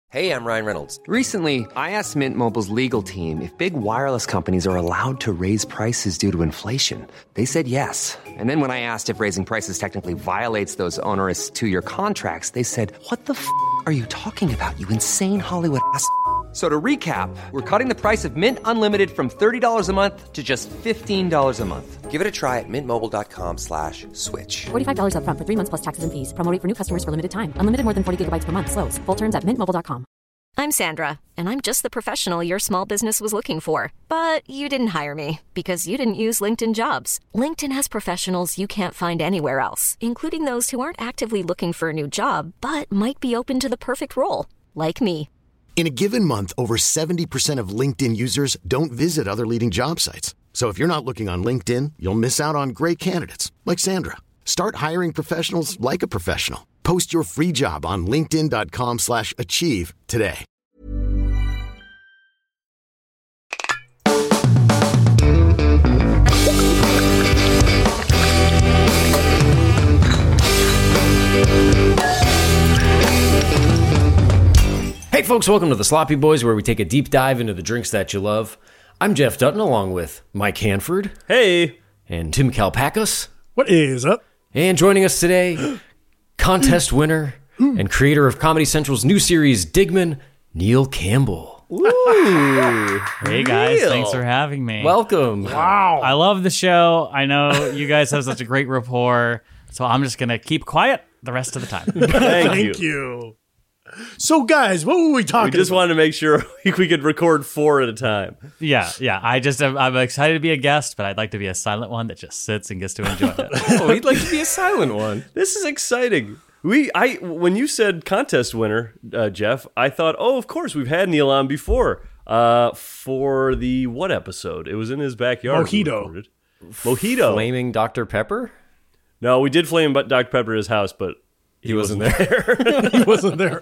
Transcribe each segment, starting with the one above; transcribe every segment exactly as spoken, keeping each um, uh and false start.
Hey, I'm Ryan Reynolds. Recently, I asked Mint Mobile's legal team if big wireless companies are allowed to raise prices due to inflation. They said yes. And then when I asked if raising prices technically violates those onerous two-year contracts, they said, what the f*** are you talking about, you insane Hollywood ass f- So to recap, we're cutting the price of Mint Unlimited from thirty dollars a month to just fifteen dollars a month. Give it a try at mintmobile.com slash switch. forty-five dollars up front for three months plus taxes and fees. Promo rate for new customers for limited time. Unlimited more than forty gigabytes per month. Slows full terms at mint mobile dot com. I'm Sandra, and I'm just the professional your small business was looking for. But you didn't hire me because you didn't use LinkedIn Jobs. LinkedIn has professionals you can't find anywhere else, including those who aren't actively looking for a new job, but might be open to the perfect role, like me. In a given month, over seventy percent of LinkedIn users don't visit other leading job sites. So if you're not looking on LinkedIn, you'll miss out on great candidates like Sandra. Start hiring professionals like a professional. Post your free job on linkedin.com slash achieve today. Hey folks, welcome to the Sloppy Boys, where we take a deep dive into the drinks that you love. I'm Jeff Dutton, along with Mike Hanford. Hey. And Tim Kalpakis. What is up? And joining us today, contest winner and creator of Comedy Central's new series, Digman, Neil Campbell. Ooh. Hey guys, Neil. Thanks for having me. Welcome. Wow. I love the show. I know you guys have such a great rapport, so I'm just going to keep quiet the rest of the time. Thank, Thank you. you. So, guys, what were we talking We just about? wanted to make sure we could record four at a time. Yeah, yeah. I just am, I'm excited to be a guest, but I'd like to be a silent one that just sits and gets to enjoy it. Oh, he'd like to be a silent one. This is exciting. We, I, when you said contest winner, uh, Jeff, I thought, oh, of course, we've had Neil on before. Uh, for the what episode? It was in his backyard. Mojito. Mojito. Flaming Doctor Pepper? No, we did flame Doctor Pepper at his house, but He, wasn't, there. He wasn't there.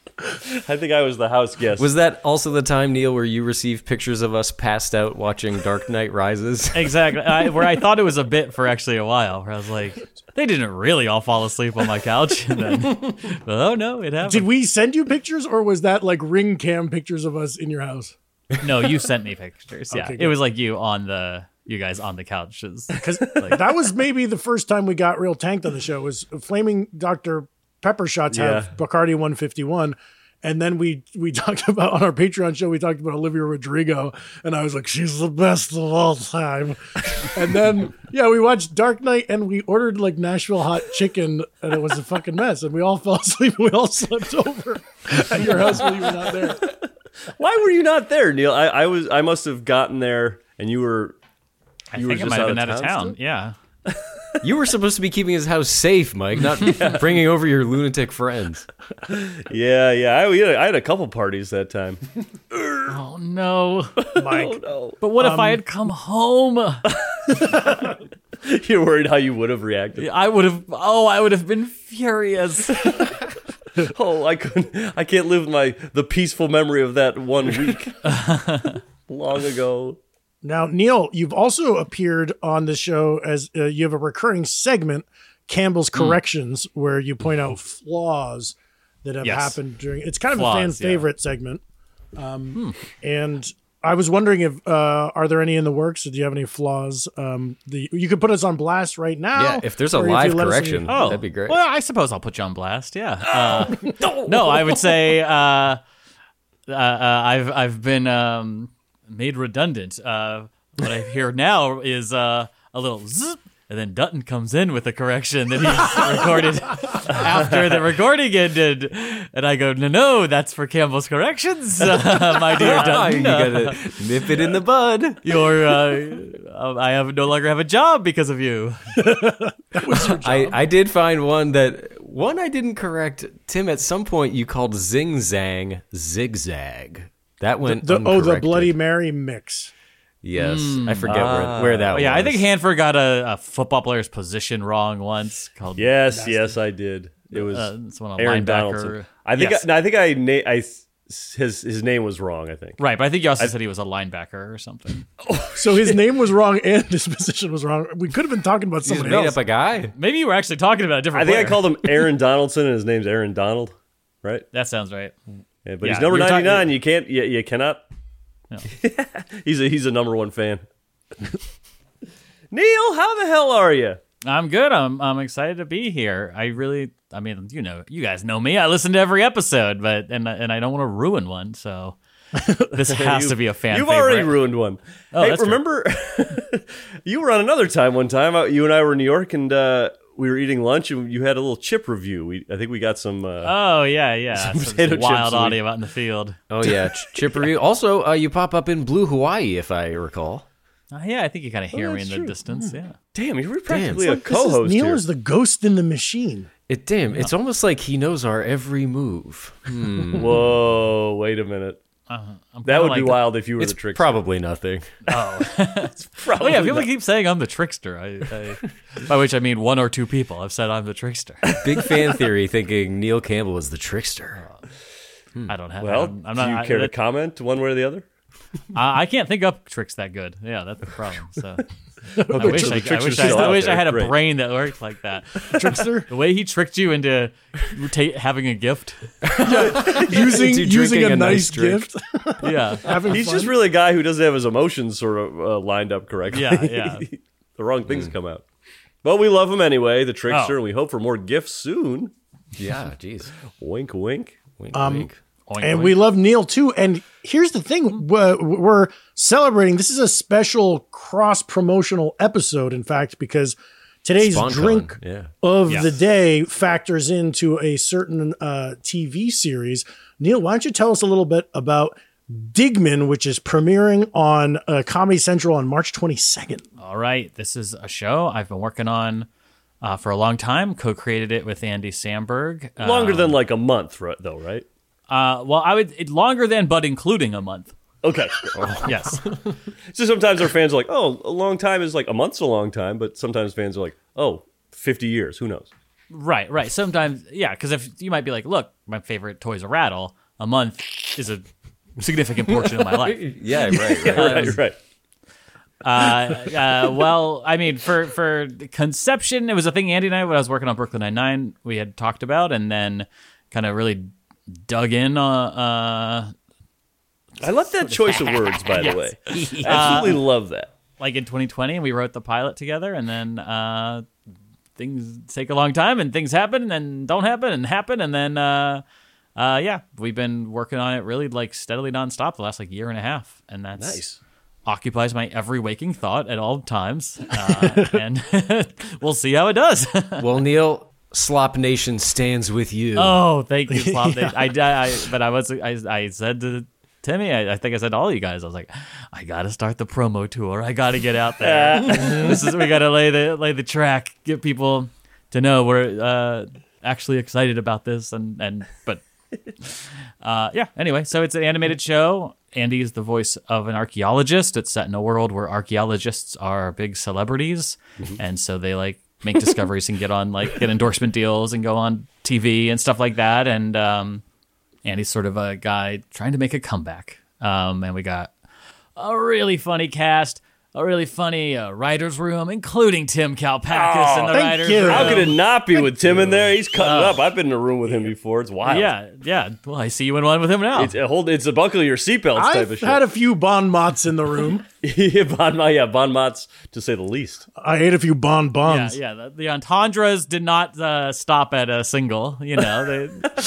I think I was the house guest. Was that also the time, Neil, where you received pictures of us passed out watching Dark Knight Rises? Exactly. I, where I thought it was a bit for actually a while, where I was like, they didn't really all fall asleep on my couch. And then, but oh no, it happened. Did we send you pictures, or was that like ring cam pictures of us in your house? No, you sent me pictures. Yeah, Okay, it good. was like you on the, you guys on the couches. Because Like, that was maybe the first time we got real tanked on the show. Was Flaming Doctor Pepper shots have Yeah. Bacardi one fifty-one. And then we we talked about, on our Patreon show, we talked about Olivia Rodrigo, and I was like, she's the best of all time. And then, yeah, we watched Dark Knight, and we ordered like Nashville hot chicken, and it was a fucking mess. And we all fell asleep, and we all slept over at your house when you were not there. Why were you not there, Neil? I, I was. I must have gotten there, and you were. I You think were I just might have out been of out of town town. still? Yeah. You were supposed to be keeping his house safe, Mike, not bringing over your lunatic friends. Yeah, yeah. I, we had a, I had a couple parties that time. Oh no. Mike, No. But what if I had come home? You're worried how you would have reacted. I would have. Oh, I would have been furious. Oh, I couldn't. I can't live my the peaceful memory of that one week long ago. now, Neil, you've also appeared on the show as uh, you have a recurring segment, Campbell's Corrections, where you point out flaws that have Yes. happened during. It's kind of Flaws, a fan yeah. favorite segment, um, and I was wondering if uh, are there any in the works? Do you have any flaws? Um, the you could put us on blast right now. Yeah, if there's a or you live let us correction, know- Oh, that'd be great. Well, I suppose I'll put you on blast. Yeah. Uh, no, I would say uh, uh, uh, I've I've been um, made redundant. Uh, what I hear now is uh, a little zzz, and then Dutton comes in with a correction that he's recorded after the recording ended, and I go, no, no, that's for Campbell's Corrections, uh, my dear Dutton. you gotta nip it in the bud. You're, uh, I have no longer have a job because of you. I, I did find one that one I didn't correct. Tim, at some point you called Zing Zang zigzag. That went The, oh, the uncorrected. Bloody Mary mix. Yes, I forget where, where that Oh, was. yeah, I think Hanford got a, a football player's position wrong once. Called Yes, yes, I did. It was Uh, it's one of Aaron linebacker. Donaldson. I think. Yes. I, no, I think I, na- I his his name was wrong. I think. Right, but I think you also said he was a linebacker or something. So his name was wrong and his position was wrong. We could have been talking about He's somebody made else. up a guy. Maybe you were actually talking about a different I think I player. called him Aaron Donaldson, and his name's Aaron Donald. Right? That sounds right. Yeah, but Yeah, he's number you're talking- ninety-nine. You can't. You, you cannot. No. he's a he's a number one fan. Neil, how the hell are you? I'm good. I'm I'm excited to be here. I really, I mean, you know, you guys know me. I listen to every episode, but and and I don't want to ruin one. So this has You- to be a fan. You've favorite. already ruined one. Oh, hey, that's true. remember you were on another time one time. uh, You and I were in New York, and uh, we were eating lunch, and you had a little chip review. We I think we got some. Uh, Oh yeah, yeah. Some Some potato wild chips audio we- out in the field. Oh yeah, Ch- chip review. Also, uh, you pop up in Blue Hawaii, if I recall. Uh, yeah, I think you kind of hear me in that's the true. distance. Yeah. damn, you were practically Damn. a Like, this is- co-host Neil here. is the ghost in the machine. It damn. It's almost like he knows our every move. Hmm. Whoa, wait a minute. Uh, I'm That kinda would like be the- wild if you were It's the trickster. probably nothing. Oh, Probably yeah. People not. keep saying I'm the trickster. I, I, by which I mean one or two people have said I'm the trickster. Big fan theory, thinking Neil Campbell is the trickster. I don't have. Well, I'm, I'm do not. you I, care to that- comment one way or the other? I, I can't think up tricks that good. Yeah, that's the problem. So I The wish tri- I, the I tricks wish are I, still I out wish I there. had a Great. brain that worked like that. Trickster The way he tricked you into ta- having a gift. using Into using drinking a, a nice nice drink. gift. Yeah, Having He's fun. just really a guy who doesn't have his emotions sort of uh, lined up correctly. Yeah, yeah. The wrong things come out. But we love him anyway, the trickster, Oh. and we hope for more gifts soon. Yeah, jeez. Wink, wink. Wink, Um, wink. Oink, and oink. we love Neil too. And here's the thing: we're, we're celebrating. This is a special cross promotional episode, in fact, because today's SpawnCon, drink yeah. of Yes. the day factors into a certain uh, T V series. Neil, why don't you tell us a little bit about Digman, which is premiering on uh, Comedy Central on March twenty-second. All right, this is a show I've been working on uh, for a long time. Co-created it with Andy Samberg. Uh, Longer than like a month, right, though, right? Uh, well, I would it, longer than, but including a month. Okay. Yes. So sometimes our fans are like, oh, a long time is like a month's a long time, but sometimes fans are like, oh, fifty years, who knows? Right, right. Sometimes, yeah, because if you might be like, look, my favorite toy's a rattle. A month is a significant portion of my life. Yeah, right, right. Right, right. Uh, uh, well, I mean, for for conception, it was a thing Andy and I, when I was working on Brooklyn Nine-Nine, we had talked about, and then kind of really dug in. Uh, uh, I love that choice of words, by the way. Absolutely love that. like in twenty twenty, and we wrote the pilot together, and then uh, things take a long time, and things happen, and then don't happen, and happen, and then uh, uh, yeah, we've been working on it really like steadily nonstop the last like year and a half, and that's Nice. occupies my every waking thought at all times, uh, and we'll see how it does. Well, Neil, Slop Nation stands with you. Oh, thank you, Slop. I, I, I, but I was, I, I said to Timmy, I, I think I said to all you guys, I was like, I got to start the promo tour. I got to get out there. This is, we got to lay the, lay the track, get people to know we're uh, actually excited about this, and and but. Uh, yeah. Anyway, so it's an animated show. Andy is the voice of an archaeologist. It's set in a world where archaeologists are big celebrities, and so they like make discoveries and get on like get endorsement deals and go on T V and stuff like that. And um, Andy's sort of a guy trying to make a comeback. Um, and we got a really funny cast. A really funny uh, writer's room, including Tim Kalpakis in the thank writer's you. room. How could it not be with Tim in there? He's cutting it up. I've been in a room with him before. It's wild. Yeah, yeah. Well, I see you in one with him now. It's a hold. It's a buckle your seatbelts type I've of shit. had a few bon mots in the room. yeah, bon, yeah, bon mots to say the least. I ate a few bon Yeah, bons. yeah. The, the entendres did not uh, stop at a single. You know, they,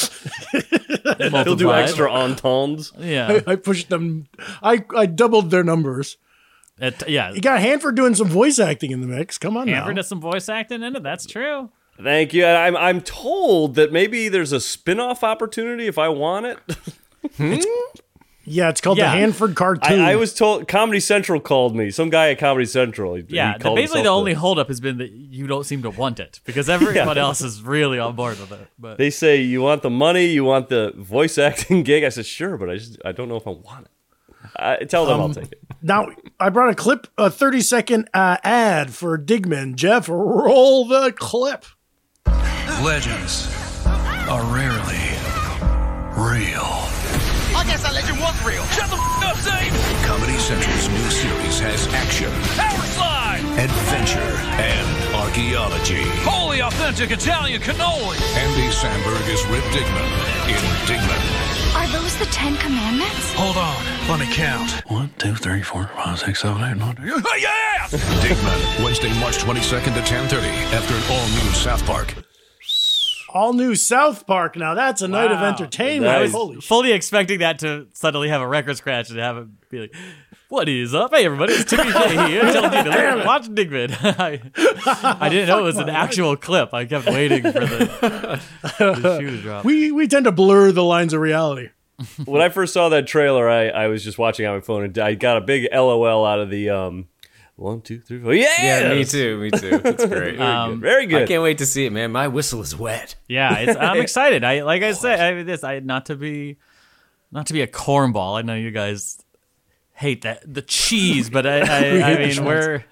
they He'll do multiplied. extra entends. Yeah, I, I pushed them. I, I doubled their numbers. It- yeah. You got Hanford doing some voice acting in the mix. Come on Hanford now. does some voice acting in it. That's true. Thank you. And I'm I'm told that maybe there's a spin-off opportunity if I want it. Yeah, it's called Yeah. the Hanford cartoon. I, I was told Comedy Central called me. Some guy at Comedy Central. He, Yeah. he the- called basically, himself the only the- holdup has been that you don't seem to want it because everyone else is really on board with it. But They say you want the money, you want the voice acting gig. I said sure, but I just I don't know if I want it. Uh, tell them I'll take it. Now, I brought a clip, a thirty second uh, ad for Digman. Jeff, roll the clip. Legends are rarely real. I guess that legend was real. Shut the f up, Zane! Comedy Central's new series has action, Power slide! adventure, and archaeology. Holy authentic Italian cannoli! Andy Samberg is Rip Digman in Digman, Are those the Ten Commandments? Hold on, let me count. One, two, three, four, five, six, seven, eight, nine, ten. Yeah! Digman, Wednesday, March twenty-second at ten thirty after an all-new South Park. All new South Park. Now that's a Wow. night of entertainment. I was Holy fully expecting that to suddenly have a record scratch and have it be like, "What is up? Hey, everybody, it's Timmy J here telling you to watch Digman." I, I didn't know it was an actual clip. I kept waiting for the, the shoe to drop. We we tend to blur the lines of reality. When I first saw that trailer, I, I was just watching on my phone, and I got a big L O L out of the um, one, two, three, four. Yeah, Yeah, me too. Me too. That's great. Very Um, good. Very good. I can't wait to see it, man. My whistle is wet. Yeah, it's, I'm excited. I like I said, I, this I not to be not to be a cornball. I know you guys hate that the cheese, but I I, We I hate the mean we're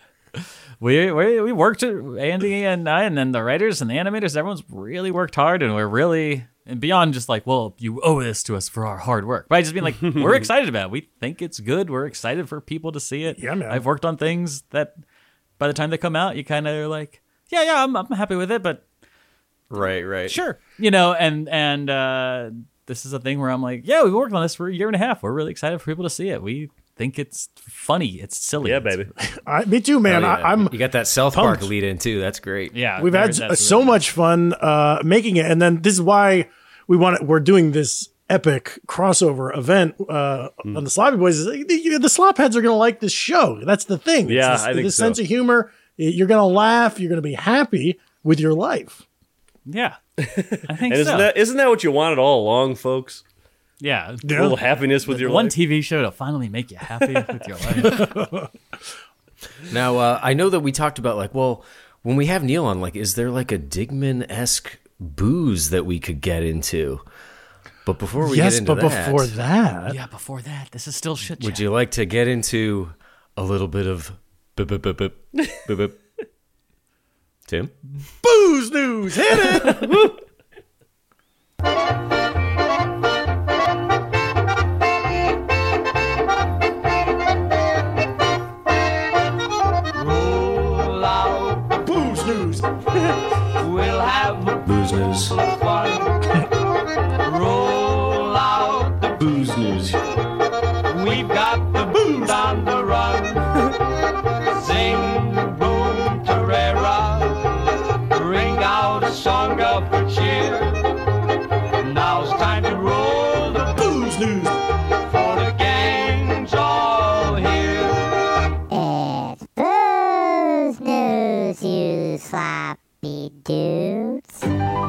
we we we worked Andy and I, and then the writers and the animators. Everyone's really worked hard, and we're really and beyond just like, well, you owe this to us for our hard work. But I just mean like we're excited about it. We think it's good. We're excited for people to see it. Yeah, man. I've worked on things that by the time they come out, you kind of are like, yeah, yeah, I'm I'm happy with it, but. Right, right. Sure. You know, and and uh, this is a thing where I'm like, yeah, we've worked on this for a year and a half. We're really excited for people to see it. We think it's funny. It's silly. Yeah, baby. I, me too, man. Oh, yeah. I, I'm. You got that South pumped. Park lead in too. That's great. Yeah. We've there- had that's so really- much fun uh, making it, and then this is why we want. We're doing this epic crossover event uh, Hmm. on the Sloppy Boys. Is like, the, the Slopheads are going to like this show. That's the thing. It's Yeah, this, I think this so. sense of humor. You're going to laugh. You're going to be happy with your life. Yeah. I think And so. isn't that isn't that what you wanted all along, folks? yeah. A little happiness with your One life. T V show to finally make you happy with your life. Now, uh, I know that we talked about like, well, when we have Neil on, like, is there like a Digman-esque booze that we could get into? But before we yes, get into but that, before that, yeah, before that, this is still shit. would chat. you like to get into a little bit of bup, bup, bup, bup, bup, bup? Tim? booze news. Hit it. Roll out, Booze news. we'll have a Booze news. fun. Roll out the Booze news. We've got the booze on the run. Sing boom Terrera. Ring out a song of cheer. Now it's time to roll the Booze news. for the gang's all here. It's booze news, you sloppy dudes.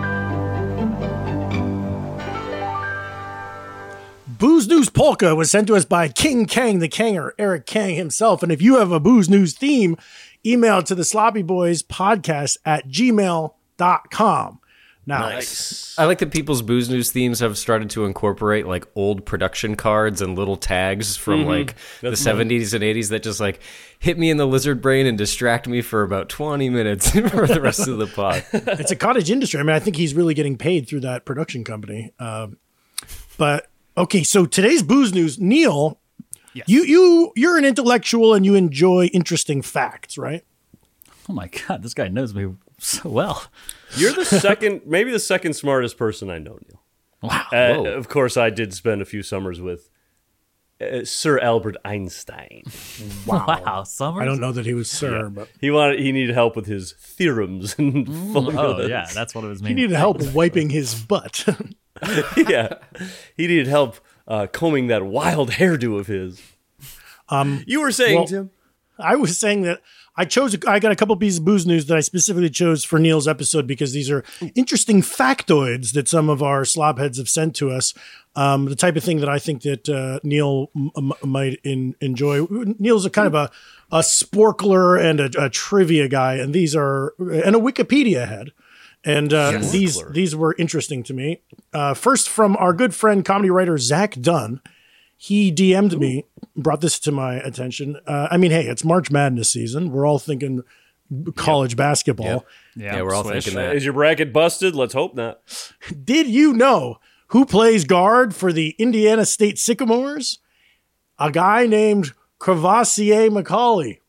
Booze News Polka was sent to us by King Kang the Kanger, Eric Kang himself. And if you have a Booze News theme, email it to the Sloppy Boys podcast at gmail dot com. Now, Nice. I like that people's Booze News themes have started to incorporate like old production cards and little tags from like the seventies and eighties that just like hit me in the lizard brain and distract me for about twenty minutes for the rest of the pod. it's a cottage industry. I mean, I think he's really getting paid through that production company. Um, but okay, so today's Booze News, Neil, Yes. you you you're an intellectual and you enjoy interesting facts, right? Oh my God, this guy knows me so well. You're the second, maybe the second smartest person I know, Neil. Wow. Uh, Whoa. of course, I did spend a few summers with uh, Sir Albert Einstein. Wow. Wow. Summers? I don't know that he was sir, but He wanted, he needed help with his theorems and formulas. Oh, yeah, that's what it was he meaning. needed help wiping his butt. yeah, he needed help uh, combing that wild hairdo of his. Um, You were saying, well, Tim? I was saying that I chose, I got a couple pieces of Booze News that I specifically chose for Neil's episode because these are interesting factoids that some of our slobheads have sent to us. Um, the type of thing that I think that uh, Neil m- m- might in- enjoy. Neil's a kind of a, a sporkler and a, a trivia guy, and these are, and a Wikipedia head. And uh, Yes. these Sporkler. these were interesting to me. Uh, first, from our good friend, comedy writer Zach Dunn. He D M'd me, brought this to my attention. Uh, I mean, hey, it's March Madness season. We're all thinking college basketball. Yeah, Yeah, we're all swish. thinking that. Is your bracket busted? Let's hope not. Did you know who plays guard for the Indiana State Sycamores? A guy named Crevassier McCauley.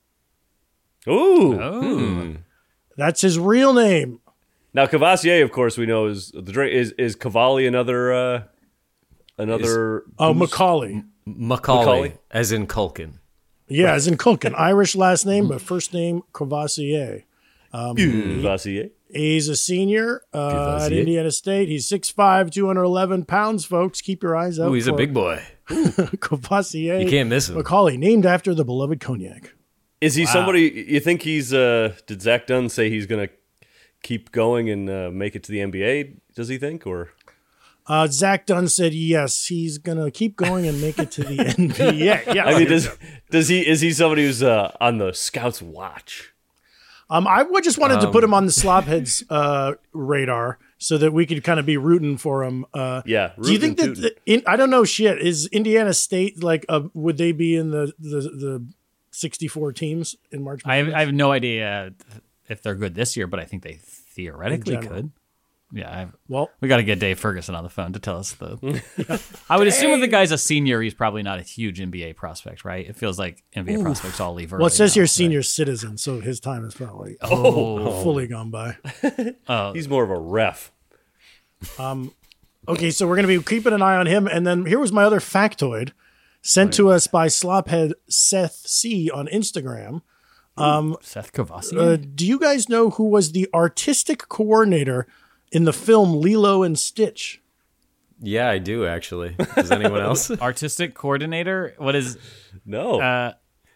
Ooh. Oh. That's his real name. Now, Cavassier, of course, we know is the drink. Is is Cavalli another uh, another. Oh, Macaulay. Macaulay, Macaulay? as in Culkin. Yeah, as in Culkin. Irish last name, but first name Courvoisier. Um, Courvoisier. He's a senior uh, at Courvoisier. Indiana State. He's six five, two hundred eleven pounds, folks. Keep your eyes out. Ooh, he's a for big boy. Courvoisier. You can't miss him. Macaulay, named after the beloved cognac. Is he Wow. somebody you think he's? Uh, did Zach Dunn say he's going to keep going and uh, make it to the N B A? Does he think or? Uh, Zach Dunn said yes, he's gonna keep going and make it to the N B A. Yeah, I mean, does does he? Is he somebody who's uh, on the scouts' watch? Um, I would just wanted to Um, put him on the Slopheads uh, radar so that we could kind of be rooting for him. Uh, Yeah, do you rootin' think that? and The, in, I don't know. Shit, is Indiana State like? Uh, would they be in the the, the sixty-four teams in March? I have, I have no idea if they're good this year, but I think they theoretically In general. could. Yeah, I've, Well- we got to get Dave Ferguson on the phone to tell us the. I would assume if the guy's a senior, he's probably not a huge N B A prospect, right? It feels like N B A Ooh. prospects all leave early. Well, it says now, here right? senior citizen, so his time is probably Oh. fully gone by. Oh. He's more of a ref. Um, okay, so we're going to be keeping an eye on him. And then here was my other factoid sent to us by Slophead Seth C on Instagram. Um, Seth Courvoisier. uh, do you guys know who was the artistic coordinator in the film Lilo and Stitch? Yeah, I do actually. Does anyone else? Artistic coordinator? What is? No. Uh,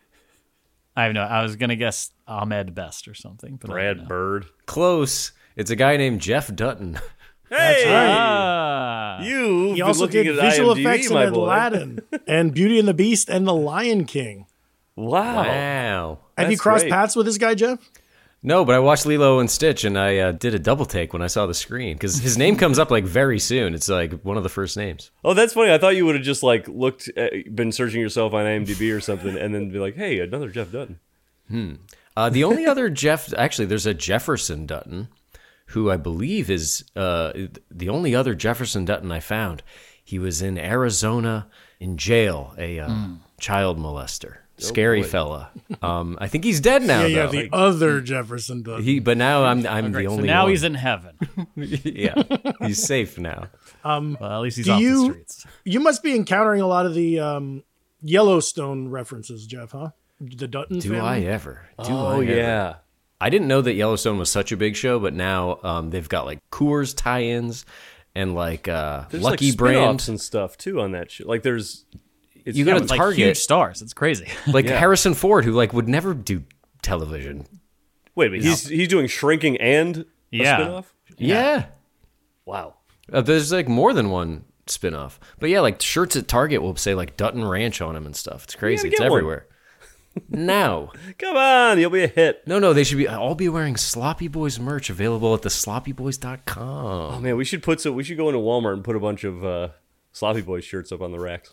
I have no. I was gonna guess Ahmed Best or something. But I don't know. Brad Bird. Close. It's a guy named Jeff Dutton. Hey, Ah. you've He been also looking did at visual IMDb, effects in my boy. Aladdin and Beauty and the Beast and The Lion King. Wow. Wow. Have you That's crossed great. paths with this guy, Jeff? No, but I watched Lilo and Stitch, and I uh, did a double take when I saw the screen because his name comes up like very soon. It's like one of the first names. Oh, that's funny. I thought you would have just like looked, at, been searching yourself on IMDb or something, and then be like, "Hey, another Jeff Dutton." Hmm. Uh, the only other Jeff, actually, there's a Jefferson Dutton, who I believe is uh, the only other Jefferson Dutton I found. He was in Arizona in jail, a uh, Mm. child molester. Scary boy. fella. Um, I think he's dead now. yeah, yeah, though. the other Jefferson does. He, but now I'm I'm Great. the So only. now one. he's in heaven. Yeah, he's safe now. Um, Well, at least he's do off you, the streets. You must be encountering a lot of the um, Yellowstone references, Jeff, huh? The Dutton Do family? I ever? Do Oh, I ever? yeah. I didn't know that Yellowstone was such a big show, but now um, they've got like Coors tie-ins and like uh, There's Lucky like Brand. spin-offs and stuff too on that show. Like there's, it's You go to It's like Target. huge stars. It's crazy. Like Yeah. Harrison Ford, who like would never do television. wait a minute. He's he's doing Shrinking and a Yeah. spinoff. Yeah, Wow. Uh, there's like more than one spin-off. But yeah, like shirts at Target will say like Dutton Ranch on them and stuff. It's crazy. gotta It's get one. everywhere. No, Come on, you'll be a hit. no, no. They should be all be wearing Sloppy Boys merch available at the sloppy boys dot com. Oh man, we should put some. We should go into Walmart and put a bunch of uh, Sloppy Boys shirts up on the racks.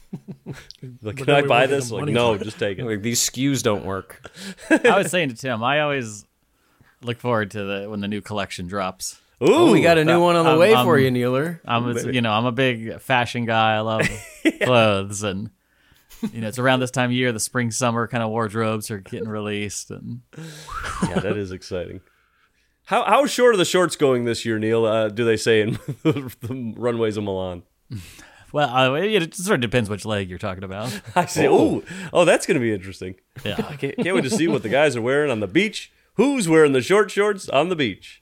Like, can then I we buy won't get this? the Like, money no, for it. just take it. Like these S K Us don't work. I was saying to Tim, I always look forward to the when the new collection drops. Ooh, Oh, we got a new one on the I'm- way I'm- for you, Neeler. I'm, it's, you know, I'm a big fashion guy. I love clothes, and you know, it's around this time of year the spring summer kind of wardrobes are getting released, and Yeah, that is exciting. How how short are the shorts going this year, Neil? Uh, do they say in the runways of Milan? well, uh, it sort of depends which leg you're talking about. I see. Oh, oh, that's going to be interesting. Yeah. I can't, can't wait to see what the guys are wearing on the beach. Who's wearing the short shorts on the beach?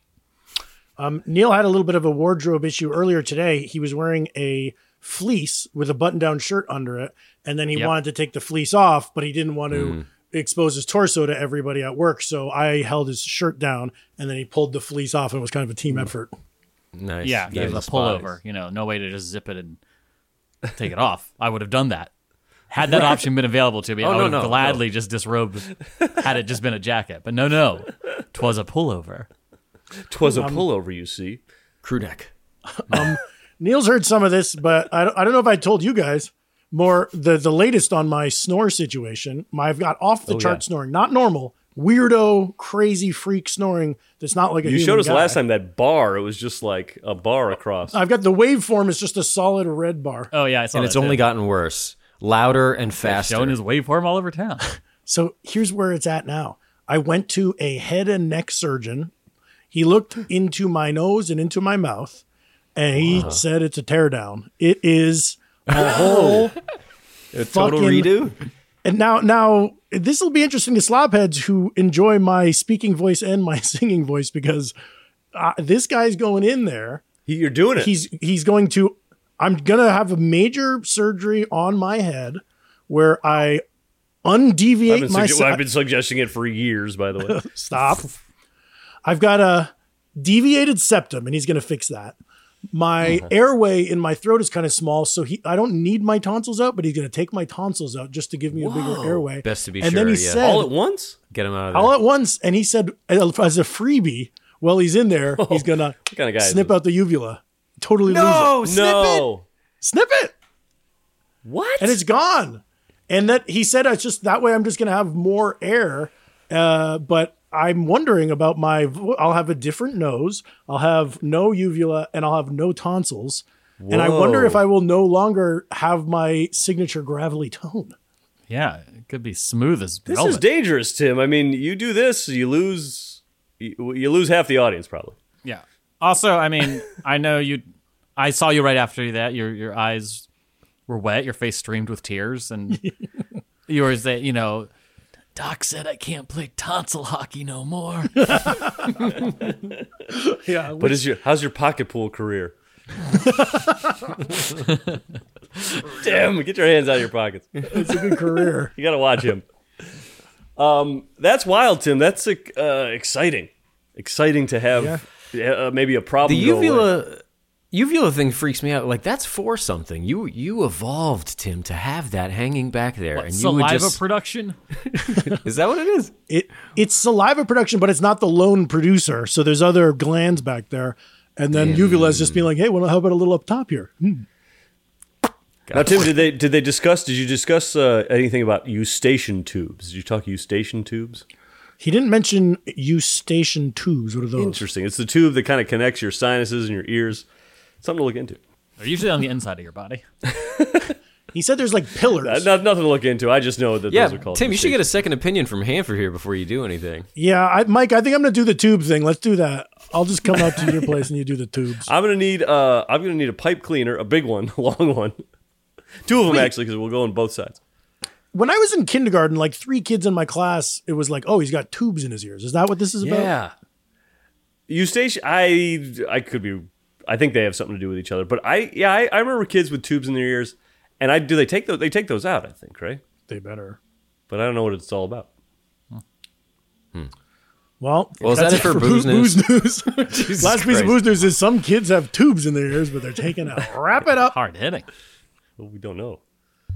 Um, Neil had a little bit of a wardrobe issue earlier today. He was wearing a fleece with a button-down shirt under it, and then he Yep. wanted to take the fleece off, but he didn't want to expose his torso to everybody at work. So I held his shirt down, and then he pulled the fleece off, and it was kind of a team effort. Nice. Yeah, Nice give it a spies. pullover. You know, no way to just zip it and take it off. I would have done that. Had that option been available to me, Oh, I no, would have no, gladly just disrobed. Had it just been a jacket, but no, no, twas a pullover. Twas Um, a pullover, you see. Crew neck. Um, Neil's heard some of this, but I don't, I don't know if I told you guys more. The the latest on my snore situation. My, I've got off the Oh, chart yeah. snoring, not normal, weirdo, crazy freak snoring. That's not like a You human showed us guy. last time that bar. It was just like a bar across. I've got the waveform is just a solid red bar. Oh yeah, I saw And that it's only too. gotten worse. Louder and faster. showing his waveform all over town. So here's where it's at now. I went to a head and neck surgeon. He looked into my nose and into my mouth, and he said it's a teardown. It is A whole A total fucking- redo? And now, now this will be interesting to slobheads who enjoy my speaking voice and my singing voice because uh, this guy's going in there. He, you're doing it. He's he's going to. I'm gonna have a major surgery on my head where I I've undeviate been, my. sugge- si- I've been suggesting it for years, by the way. Stop. I've got a deviated septum, and he's going to fix that. My Uh-huh. airway in my throat is kind of small, so he I don't need my tonsils out, but he's going to take my tonsils out just to give me a bigger airway. Best to be and sure, then he yeah. said, All at once? Get him out of there. all at once, and he said, as a freebie, while he's in there, he's going to kind of guy is snip this? out the uvula. Totally No, lose it. snip No. it. Snip it! What? And it's gone. And that he said it's just that way I'm just going to have more air. Uh, but I'm wondering about my, I'll have a different nose. I'll have no uvula and I'll have no tonsils. And I wonder Whoa. if I will no longer have my signature gravelly tone. Yeah, it could be smooth as This velvet. is dangerous, Tim. I mean, you do this, you lose, you, you lose half the audience probably. Yeah. Also, I mean, I know you. I saw you right after that. Your your eyes were wet. Your face streamed with tears, and you were that you know. Doc said I can't play tonsil hockey no more. Yeah. But is your how's your pocket pool career? Damn, get your hands out of your pockets. It's a good career. You got to watch him. Um, that's wild, Tim. That's uh, exciting. Exciting to have uh, maybe a problem. The go away. uvula uvula thing freaks me out. Like that's for something. You you evolved, Tim, to have that hanging back there, What, and you would saliva just. production? Is that what it is? It It's saliva production, but it's not the lone producer. So there's other glands back there. And then uvula is just being like, hey, well, how about a little up top here? Hmm. Now, Tim, did they did they discuss? Did you discuss uh, anything about eustachian tubes? Did you talk eustachian tubes? He didn't mention eustachian tubes. What are those? Interesting. It's the tube that kind of connects your sinuses and your ears. Something to look into. They're usually on the inside of your body. He said there's like pillars. Uh, not, nothing to look into. I just know that Yeah, those are called. Tim, you should get a eustachian. second opinion from Hanford here before you do anything. Yeah, I, Mike, I think I'm going to do the tube thing. Let's do that. I'll just come out to your place and you do the tubes. I'm gonna need. Uh, I'm gonna need a pipe cleaner, a big one, a long one. Two of them actually, because we'll go on both sides. When I was in kindergarten, like three kids in my class, it was like, oh, he's got tubes in his ears. Is that what this is about? Yeah. Eustachian. I I could be. I think they have something to do with each other. But I yeah I, I remember kids with tubes in their ears, and I do they take those? They take those out. I think right. They better. But I don't know what it's all about. Well, Well, is that's that it for booze news? news? Jesus Last piece of Christ. booze news is some kids have tubes in their ears, but they're taken out. Wrap it up. Hard hitting. Well, we don't know.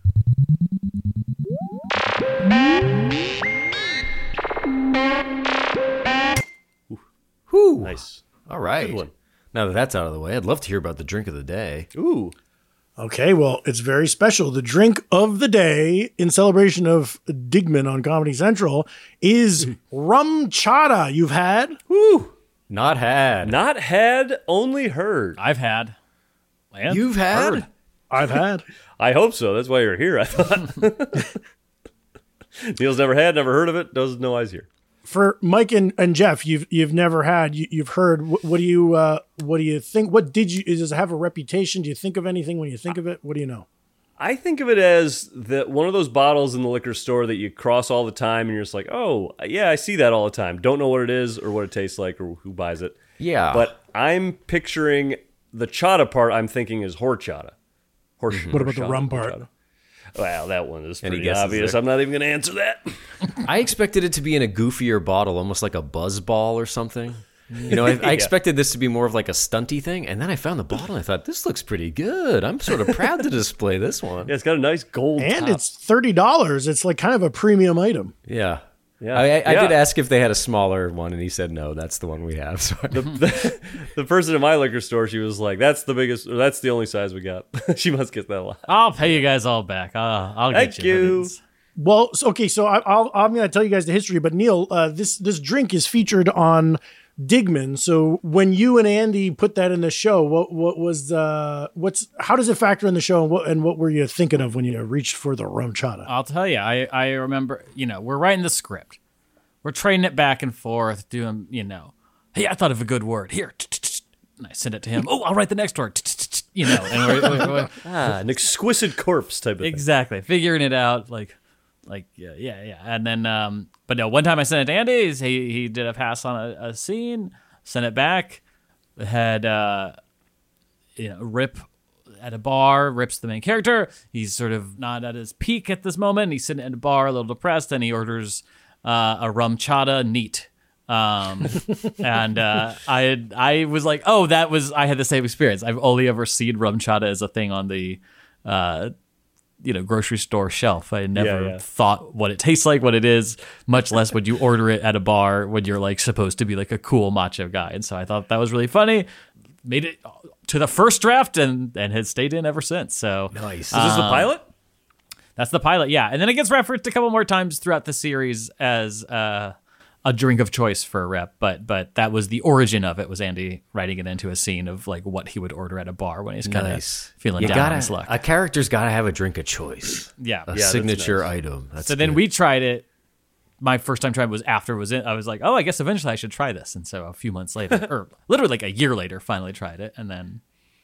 Whew. Nice. All right. Good one. Now that that's out of the way, I'd love to hear about the drink of the day. Ooh. Okay, well, it's very special. The drink of the day in celebration of Digman on Comedy Central is rum chata. You've had? Woo. Not had. Not had, only heard. I've had. And You've had? heard. I've had. I hope so. That's why you're here, I thought. Neil's never had, never heard of it. Doesn't know I was here. For Mike and, and Jeff, you've you've never had, you, you've heard. What, what do you uh, what do you think? What did you? Does it have a reputation? Do you think of anything when you think of it? What do you know? I think of it as the one of those bottles in the liquor store that you cross all the time, and you're just like, oh, yeah, I see that all the time. Don't know what it is or what it tastes like or who buys it. Yeah. But I'm picturing the chata part. I'm thinking is horchata. Horse, What about the horchata, rum part? horchata. Well, that one is Any pretty guesses obvious. there? I'm not even going to answer that. I expected it to be in a goofier bottle, almost like a buzz ball or something. You know, I, I Yeah. expected this to be more of like a stunty thing, and then I found the bottle and I thought, this looks pretty good. I'm sort of proud to display this one. Yeah, it's got a nice gold And top. it's thirty dollars. It's like kind of a premium item. Yeah. Yeah. I, I, I Yeah. did ask if they had a smaller one, and he said, no, that's the one we have. So I- the, the, the person in my liquor store, she was like, that's the biggest, or that's the only size we got. She must get that a lot. I'll pay you guys all back. Uh, I'll Thank get you. you. Higgins. Well, so, okay, so I, I'll, I'm going to tell you guys the history, but Neil, uh, this this drink is featured on Digman. So when you and Andy put that in the show, what what was uh what's how does it factor in the show, and what and what were you thinking of when you reached for the rum chata? I'll tell you. I, I remember, you know, we're writing the script. We're trading it back and forth, doing, you know, hey, I thought of a good word. Here. And I send it to him. Oh, I'll write the next word. you know, and we're, we're, we're ah, an exquisite corpse type of thing. exactly figuring it out, like, like yeah, yeah, yeah. And then, um, but no, one time I sent it to Andy. He he did a pass on a, a scene, sent it back. It had uh, you know, Rip at a bar. Rip's the main character. He's sort of not at his peak at this moment. He's sitting at a bar, a little depressed, and he orders uh, a rum chata neat. Um, and uh, I had, I was like, oh, that was I had the same experience. I've only ever seen rum chata as a thing on the, uh, you know, grocery store shelf. I never Yeah, yeah. thought what it tastes like, what it is, much less would you order it at a bar when you're like supposed to be like a cool macho guy. And so I thought that was really funny. Made it to the first draft and and has stayed in ever since. So Nice. Is this the um, pilot? That's the pilot, yeah. And then it gets referenced a couple more times throughout the series as uh, a drink of choice for a rep, but but that was the origin of it, was Andy writing it into a scene of like what he would order at a bar when he's kind of Nice. feeling You down gotta, on his luck. A character's got to have a drink of choice. Yeah. A Yeah, that's signature nice. item. That's so then good. we tried it. My first time trying was after it was in. I was like, oh, I guess eventually I should try this. And so a few months later, or literally like a year later, finally tried it. And then,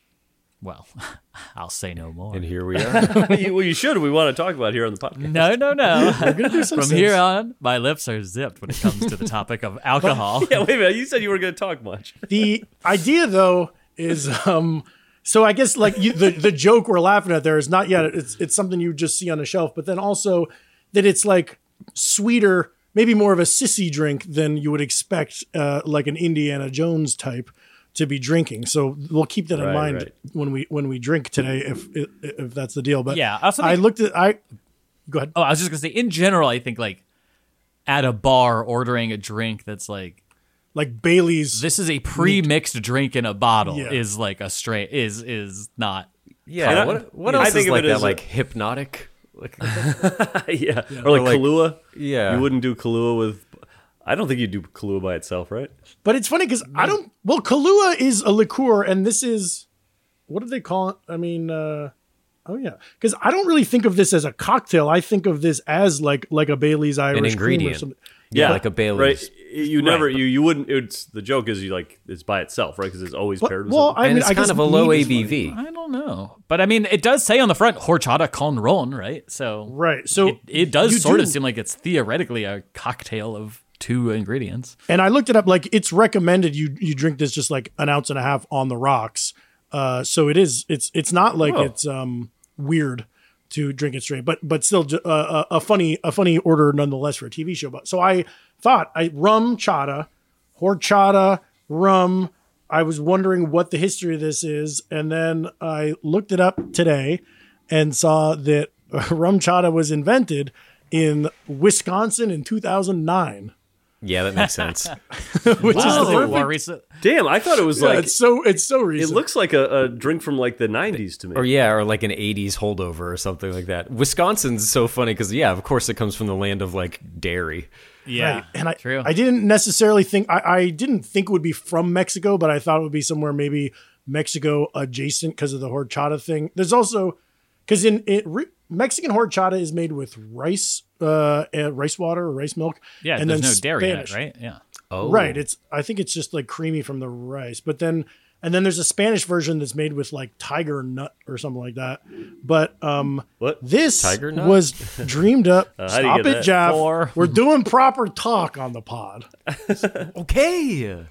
well, I'll say no more. And here we are. well, you should. We want to talk about it here on the podcast. No, no, no. gonna do some From sense. here on, my lips are zipped when it comes to the topic of alcohol. Yeah, wait a minute. You said you were going to talk much. The idea, though, is um. So I guess like you, the the joke we're laughing at there is not yet. It's it's something you just see on the shelf, but then also that it's like sweeter, maybe more of a sissy drink than you would expect, uh, like an Indiana Jones type to be drinking. So we'll keep that in Right, mind right. when we when we drink today, if if, if that's the deal. But Yeah, I also I think- looked at I. Go ahead. Oh, I was just gonna say, in general, I think like at a bar ordering a drink that's like Like Bailey's. this is a pre-mixed drink in a bottle Yeah. is like a straight is is not. Yeah. I- What, what I else think is of like it that? as a- Like hypnotic? Like, yeah. Or like, like- Kahlua. yeah. You wouldn't do Kahlua with. I don't think you'd do Kahlua by itself, right? But it's funny because I don't. Well, Kahlua is a liqueur, and this is what do they call it? I mean, uh, oh yeah, because I don't really think of this as a cocktail. I think of this as like like a Bailey's Irish cream or ingredient. something. Yeah, like a Bailey's. Right. You never. Right. You you wouldn't. It's the joke is you like it's by itself, right? Because it's always But- paired with well, something. I and mean, it's I kind guess of a low mead is A B V. I don't know, but I mean, it does say on the front horchata con ron, right? So Right. So it, it does you sort do- of seem like it's theoretically a cocktail of two ingredients. And I looked it up. Like it's recommended you you drink this just like an ounce and a half on the rocks. Uh, so it is. It's it's not like Whoa. it's um weird to drink it straight, but but still ju- uh, a a funny a funny order nonetheless for a T V show. But so I thought I rum chata, horchata, rum. I was wondering what the history of this is, and then I looked it up today and saw that rum chata was invented in Wisconsin in two thousand nine. Yeah, that makes sense. Which Wow, is the more perfect- recent. Damn, I thought it was Yeah, like it's so it's so it recent. looks like a, a drink from like the nineties to me. Or yeah, or like an eighties holdover or something like that. Wisconsin's so funny because yeah, of course it comes from the land of like dairy. Yeah, Right. And I, true. I didn't necessarily think I, I didn't think it would be from Mexico, but I thought it would be somewhere maybe Mexico adjacent because of the horchata thing. There's also because in it, re, Mexican horchata is made with rice, uh, and rice water or rice milk. yeah, and there's then no dairy in it, Spanish. right? Yeah. Oh, Right. It's I think it's just like creamy from the rice, but then and then there's a Spanish version that's made with like tiger nut or something like that. But um, What? this Tiger nut? was dreamed up. Uh, how do you Stop get it, that? Jeff. Four. We're doing proper talk on the pod. okay.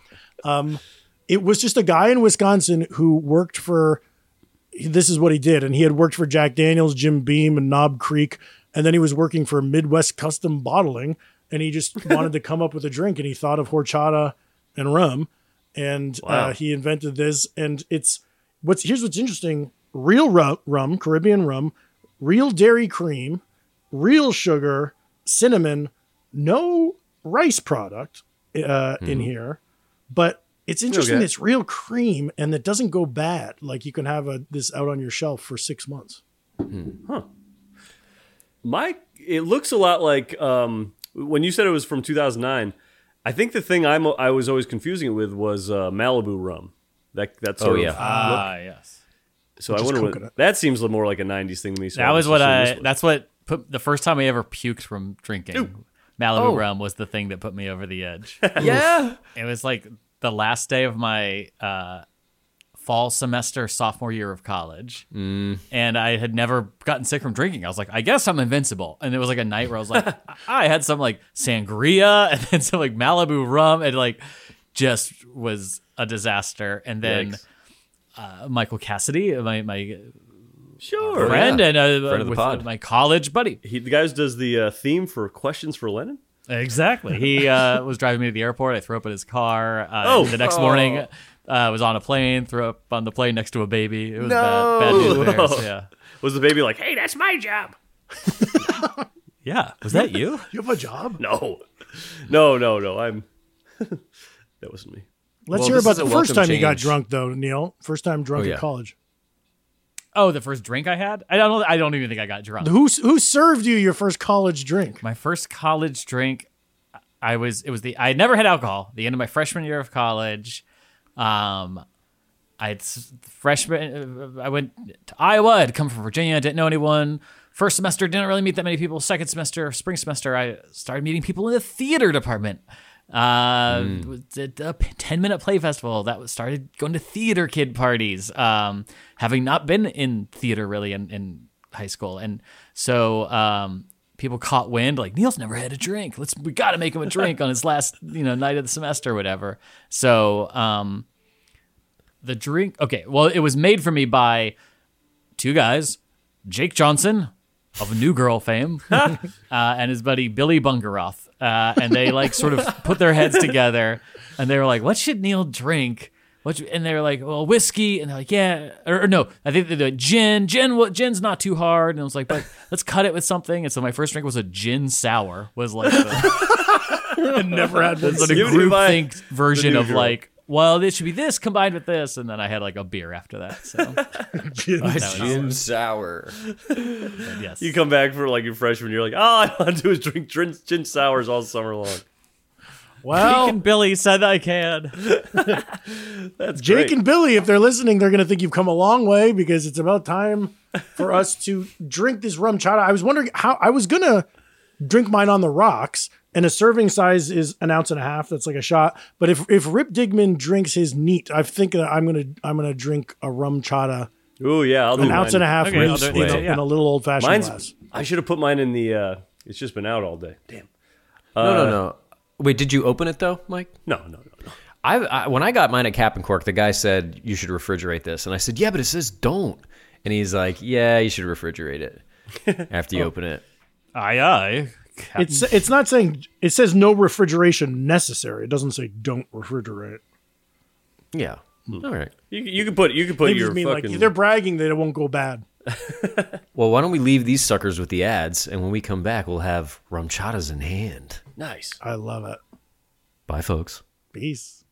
It was just a guy in Wisconsin who worked for. This is what he did, and he had worked for Jack Daniels, Jim Beam, and Knob Creek, and then he was working for Midwest Custom Bottling, and he just wanted to come up with a drink, and he thought of horchata and rum, and Wow. uh, he invented this. And it's what's here's what's interesting: real rum, rum, Caribbean rum, real dairy cream, real sugar, cinnamon, no rice product uh, in here, but. It's interesting. Okay. It's real cream, and it doesn't go bad. Like you can have a, this out on your shelf for six months. My it looks a lot like um, when you said it was from two thousand nine. I think the thing I'm I was always confusing it with was uh, Malibu rum. That that sort Oh, yeah. of Ah, yes. so Which I is wonder what coconut. that seems more like a nineties thing to me. So That I'm was just what assuming I. this was. That's what put the first time I ever puked from drinking. Malibu Oh. rum was the thing that put me over the edge. Yeah. It was like the last day of my uh, fall semester, sophomore year of college. Mm. And I had never gotten sick from drinking. I was like, I guess I'm invincible. And it was like a night where I was like, I had some like sangria and then some like Malibu rum and like just was a disaster. And then uh, Michael Cassidy, my my sure friend yeah. and uh, friend of the with pod. my college buddy. He, the guy who does the uh, theme for Questions for Lennon? Exactly. He uh, was driving me to the airport. I threw up in his car. Uh, Oh. the next Oh. morning, uh, I was on a plane, threw up on the plane next to a baby. It was No. bad, bad news bears. Yeah. Was the baby like, hey, that's my job? Yeah. Was that you? You have a job? No. No, no, no. I'm. That wasn't me. Let's Well, hear this about is the a first welcome time you got change. drunk, though, Neil. First time drunk Oh, yeah. at college. Oh, the first drink I had? I don't. I don't even think I got drunk. Who who served you your first college drink? My first college drink, I was. It was the. I had never had alcohol. The end of my freshman year of college. Um, I had s- freshman. I went to Iowa. I'd come from Virginia. Didn't know anyone. First semester, didn't really meet that many people. Second semester, spring semester, I started meeting people in the theater department. Uh, did a ten minute play festival that was started going to theater kid parties. Um, having not been in theater really in, in high school, and so um, people caught wind like Neil's never had a drink. Let's we got to make him a drink on his last you know night of the semester, or whatever. So um, the drink, okay, well, it was made for me by two guys, Jake Johnson of New Girl fame, uh, and his buddy Billy Bungeroth. Uh, and they like sort of put their heads together and they were like, what should Neil drink? What should, and they were like, well, whiskey. And they're like, yeah. Or, or no, I think they're like, gin. Gin, well, gin's not too hard. And I was like, but let's cut it with something. And so my first drink was a gin sour, was like the, I never had one. sort of Give me my- groupthink version the of New Girl. like, well, this should be this combined with this. And then I had like a beer after that. So Gin that was- Gin sour. yes. You come back for like your freshman, you're like, all I want to do is drink gin, gin sours all summer long. Well, Jake and Billy said I can. That's Jake great. and Billy, if they're listening, they're going to think you've come a long way because it's about time for us to drink this rum chata. I was wondering how I was going to drink mine on the rocks, and a serving size is an ounce and a half. That's like a shot. But if if Rip Digman drinks his neat, I think that I'm going to I'm going to drink a rum chata, Ooh, yeah, I'll do an mine. ounce and a half Okay, I'll loose do it. in, a, Yeah. in a little old fashioned Mine's. glass. I should have put mine in the. Uh, it's just been out all day. Damn. No, no, no. Wait, did you open it though, Mike? No, no, no, no. I, I when I got mine at Cap and Cork, the guy said you should refrigerate this, and I said, yeah, but it says don't. And he's like, yeah, you should refrigerate it after you open it. Aye, aye. It's it's not saying it says no refrigeration necessary. It doesn't say don't refrigerate. Yeah. All right. You, you can put you can put They your just mean fucking. like they're bragging that it won't go bad. Well, why don't we leave these suckers with the ads, and when we come back, we'll have rum chatas in hand. Nice. I love it. Bye, folks. Peace.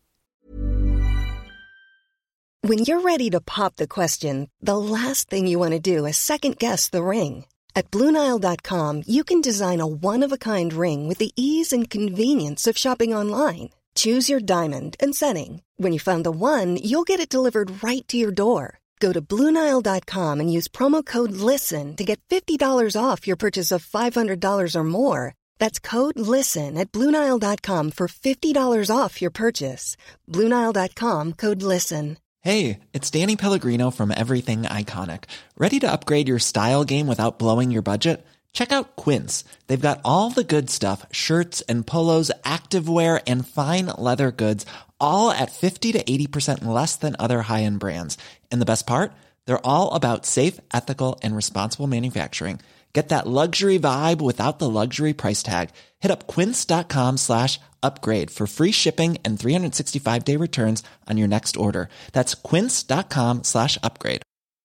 When you're ready to pop the question, the last thing you want to do is second-guess the ring. At Blue Nile dot com, you can design a one-of-a-kind ring with the ease and convenience of shopping online. Choose your diamond and setting. When you find the one, you'll get it delivered right to your door. Go to Blue Nile dot com and use promo code LISTEN to get fifty dollars off your purchase of five hundred dollars or more. That's code LISTEN at Blue Nile dot com for fifty dollars off your purchase. Blue Nile dot com, code LISTEN. Hey, it's Danny Pellegrino from Everything Iconic. Ready to upgrade your style game without blowing your budget? Check out Quince. They've got all the good stuff, shirts and polos, activewear, and fine leather goods, all at fifty to eighty percent less than other high-end brands. And the best part? They're all about safe, ethical, and responsible manufacturing. Get that luxury vibe without the luxury price tag. Hit up quince.com slash upgrade for free shipping and three sixty-five day returns on your next order. That's quince.com slash upgrade.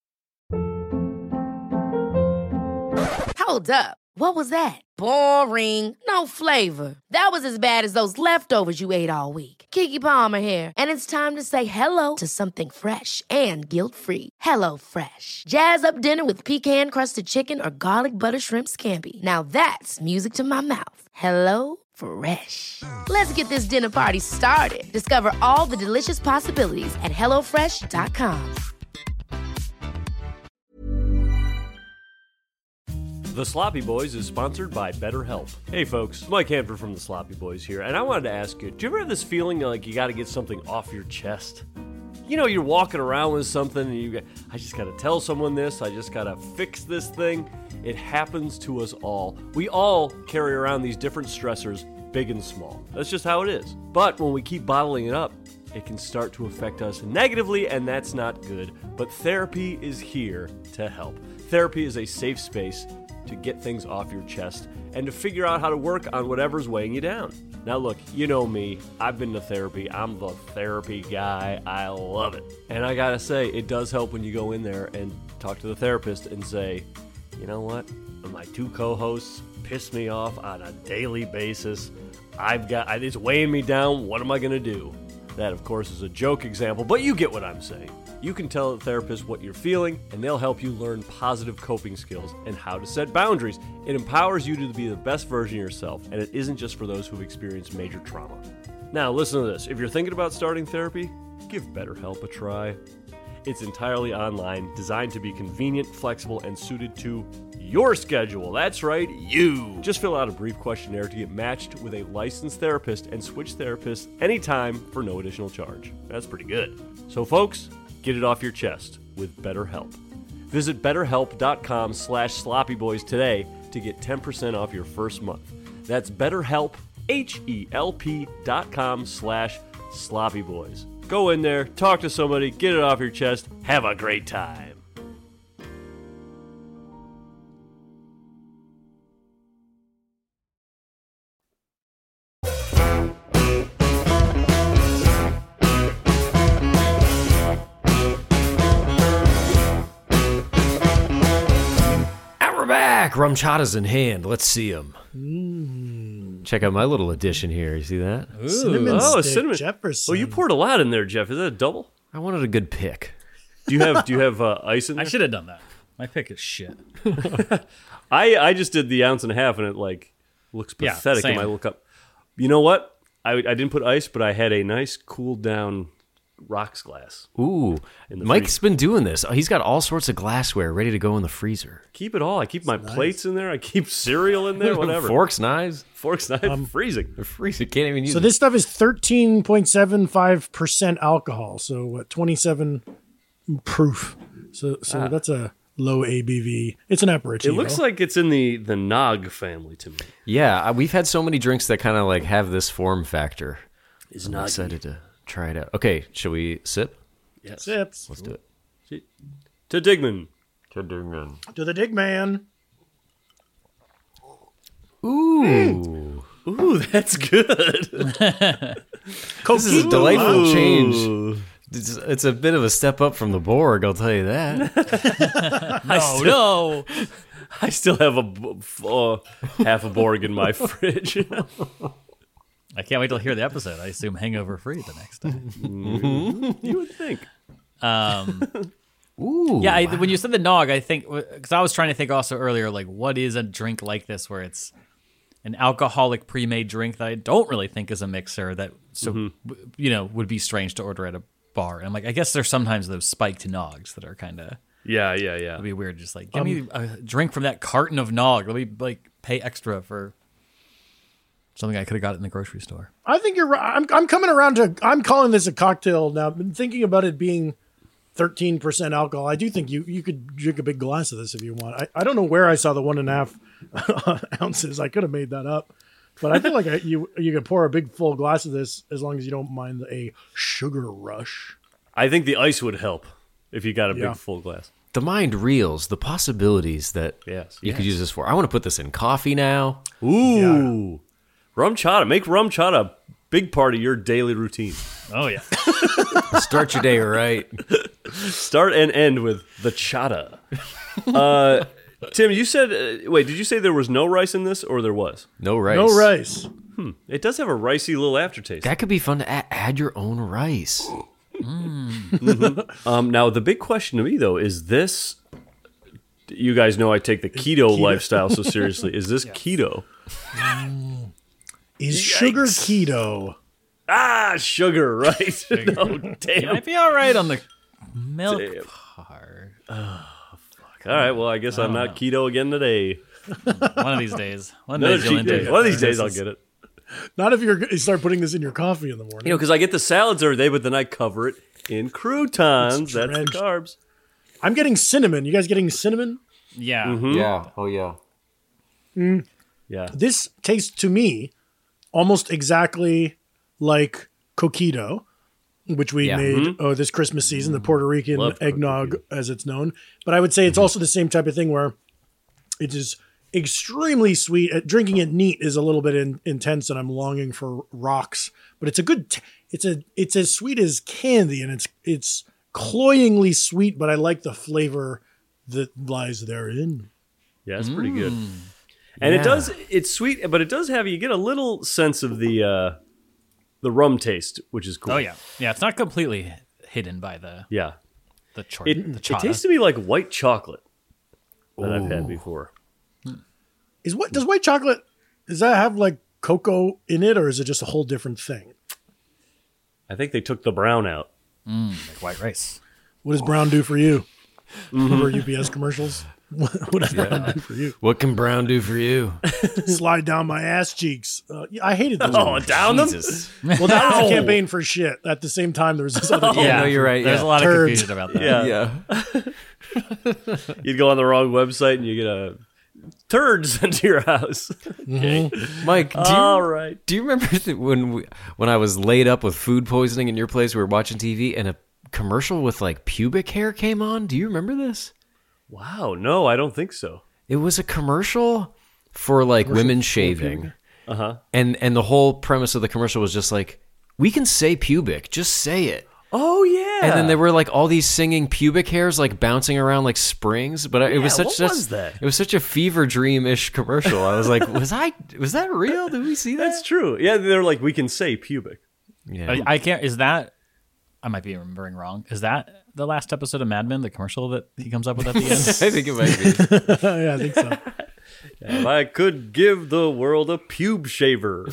Hold up. What was that? Boring. No flavor. That was as bad as those leftovers you ate all week. Keke Palmer here, and it's time to say hello to something fresh and guilt-free. Hello Fresh. Jazz up dinner with pecan-crusted chicken or garlic butter shrimp scampi. Now that's music to my mouth. Hello Fresh. Let's get this dinner party started. Discover all the delicious possibilities at hello fresh dot com. The Sloppy Boys is sponsored by BetterHelp. Hey folks, Mike Hanford from The Sloppy Boys here, and I wanted to ask you, do you ever have this feeling like you got to get something off your chest? you know, you're walking around with something and you go, I just got to tell someone this. I just got to fix this thing. It happens to us all. We all carry around these different stressors, big and small. That's just how it is. But when we keep bottling it up, it can start to affect us negatively, and that's not good. But therapy is here to help. Therapy is a safe space to get things off your chest and to figure out how to work on whatever's weighing you down. Now look, you know me. I've been to therapy. I'm the therapy guy. I love it. And I gotta say, it does help when you go in there and talk to the therapist and say, you know what? My two co-hosts piss me off on a daily basis. I've got, it's weighing me down. What am I gonna do? That, of course, is a joke example, but you get what I'm saying. You can tell the therapist what you're feeling, and they'll help you learn positive coping skills and how to set boundaries. It empowers you to be the best version of yourself, and it isn't just for those who've experienced major trauma. Now, listen to this. If you're thinking about starting therapy, give BetterHelp a try. It's entirely online, designed to be convenient, flexible, and suited to your schedule. That's right, you. Just fill out a brief questionnaire to get matched with a licensed therapist and switch therapists anytime for no additional charge. That's pretty good. So folks, get it off your chest with BetterHelp. Visit betterhelp.com slash sloppyboys today to get ten percent off your first month. That's BetterHelp, H-E-L-P dot com slash sloppyboys. Go in there, talk to somebody, get it off your chest, have a great time. Rum chata's in hand. Let's see them. Mm. Check out my little addition here. You see that? Ooh. Cinnamon oh, stick cinnamon. Jefferson. Well, you poured a lot in there, Jeff. Is that a double? I wanted a good pick. Do you have Do you have uh, ice in there? I should have done that. My pick is shit. I I just did the ounce and a half, and it like looks pathetic. Yeah, in my look up. You know what? I I didn't put ice, but I had a nice cooled down rocks glass. Ooh, Mike's freezer. Been doing this. He's got all sorts of glassware ready to go in the freezer. Keep it all. I keep my nice. plates in there. I keep cereal in there. Whatever. Forks, knives, forks, knives. Um, freezing. They're freezing. Can't even use. So it. This stuff is thirteen point seven five percent alcohol. So what? twenty-seven proof. So so ah. that's a low A B V. It's an aperitivo. It looks like it's in the the Nog family to me. Yeah, we've had so many drinks that kind of like have this form factor. Is I'm excited to try it out. Okay, shall we sip? Yes. Sips. Let's do it. To Digman. To Digman. To the Digman. Ooh. Ooh, that's good. This is a delightful change. It's, it's a bit of a step up from the Borg, I'll tell you that. no, still, no. I still have a uh, half a Borg in my fridge. I can't wait to hear the episode. I assume hangover free the next day. Mm-hmm. You would think. Um, Ooh. Yeah, I, wow. when you said the Nog, I think because I was trying to think also earlier, like what is a drink like this where it's an alcoholic pre-made drink that I don't really think is a mixer that so mm-hmm. you know would be strange to order at a bar. And I'm like, I guess there's sometimes those spiked Nogs that are kind of yeah, yeah, yeah. It'd be weird, just like give Um, me a drink from that carton of Nog. Let me like pay extra for something I could have got in the grocery store. I think you're right. I'm, I'm coming around to, I'm calling this a cocktail now. I've been thinking about it being thirteen percent alcohol. I do think you, you could drink a big glass of this if you want. I, I don't know where I saw the one and a half ounces. I could have made that up. But I feel like I, you you could pour a big full glass of this as long as you don't mind a sugar rush. I think the ice would help if you got a Yeah. big full glass. The mind reels, the possibilities that Yes, you yes. could use this for. I want to put this in coffee now. Ooh. Rum chata. Make rum chata a big part of your daily routine. Oh, yeah. Start your day right. Start and end with the chata. Uh, Tim, you said, uh, wait, did you say there was no rice in this or there was? No rice. No rice. Hmm. It does have a ricey little aftertaste. That could be fun to add, add your own rice. Mm. Mm-hmm. um, now, the big question to me, though, is this, you guys know I take the keto, keto. lifestyle so seriously. Is this Yes. keto? Is Yikes. sugar keto? Ah, sugar, right? No, damn. You might be all right on the milk Damn. part. Oh, fuck. All right, well, I guess I'm not know. keto again today. One of these days. One, Another day you'll cheat day. into it. One of these days I'll get it. Not if you're, you start putting this in your coffee in the morning. You know, because I get the salads every day, but then I cover it in croutons. That's the drenched. carbs. I'm getting cinnamon. You guys getting cinnamon? Yeah. Mm-hmm. Yeah. Oh yeah. Mm. Yeah. This tastes to me almost exactly like coquito, which we Yeah. made Mm-hmm. oh, this Christmas season, the Puerto Rican Love eggnog, coquito. as it's known. But I would say it's also the same type of thing where it is extremely sweet. Uh, Drinking it neat is a little bit in, intense, and I'm longing for rocks. But it's a good. T- it's a. It's as sweet as candy, and it's it's cloyingly sweet. But I like the flavor that lies therein. Yeah, it's pretty good. And Yeah. it does. It's sweet, but it does have you get a little sense of the uh, the rum taste, which is cool. Oh yeah, yeah. It's not completely hidden by the Yeah. the chor- It, the it chata. tastes to me like white chocolate that I've had before. Is what does white chocolate? Does that have like cocoa in it, or is it just a whole different thing? I think they took the brown out. Mm, like white rice. What does brown do for you? Remember U P S commercials? What what does brown do for you? What can brown do for you? Slide down my ass cheeks. Uh, yeah, I hated those. Oh, ones. down them? Jesus. Well, that was a campaign for shit. At the same time, there was this other. Yeah, campaign no, you're for right. There's yeah. a lot of Turds. confusion about that. Yeah. Yeah. You'd go on the wrong website and you get a turd sent to your house. Mike, do you, All right. do you remember that when we, when I was laid up with food poisoning in your place, we were watching T V and a commercial with like pubic hair came on? Do you remember this? Wow. No, I don't think so. It was a commercial for like women shaving. Uh huh. And and the whole premise of the commercial was just like, we can say pubic, just say it. Oh yeah. And then there were like all these singing pubic hairs like bouncing around like springs, but it was Yeah, such what such was that? it was such a fever dream ish commercial. I was like, was I was that real? Did we see that? That's true. Yeah, they're like, we can say pubic. Yeah. I, I can't. Is that? I might be remembering wrong. Is that the last episode of Mad Men? The commercial that he comes up with at the end. I think it might be. yeah, I think so. If I could give the world a pube shaver.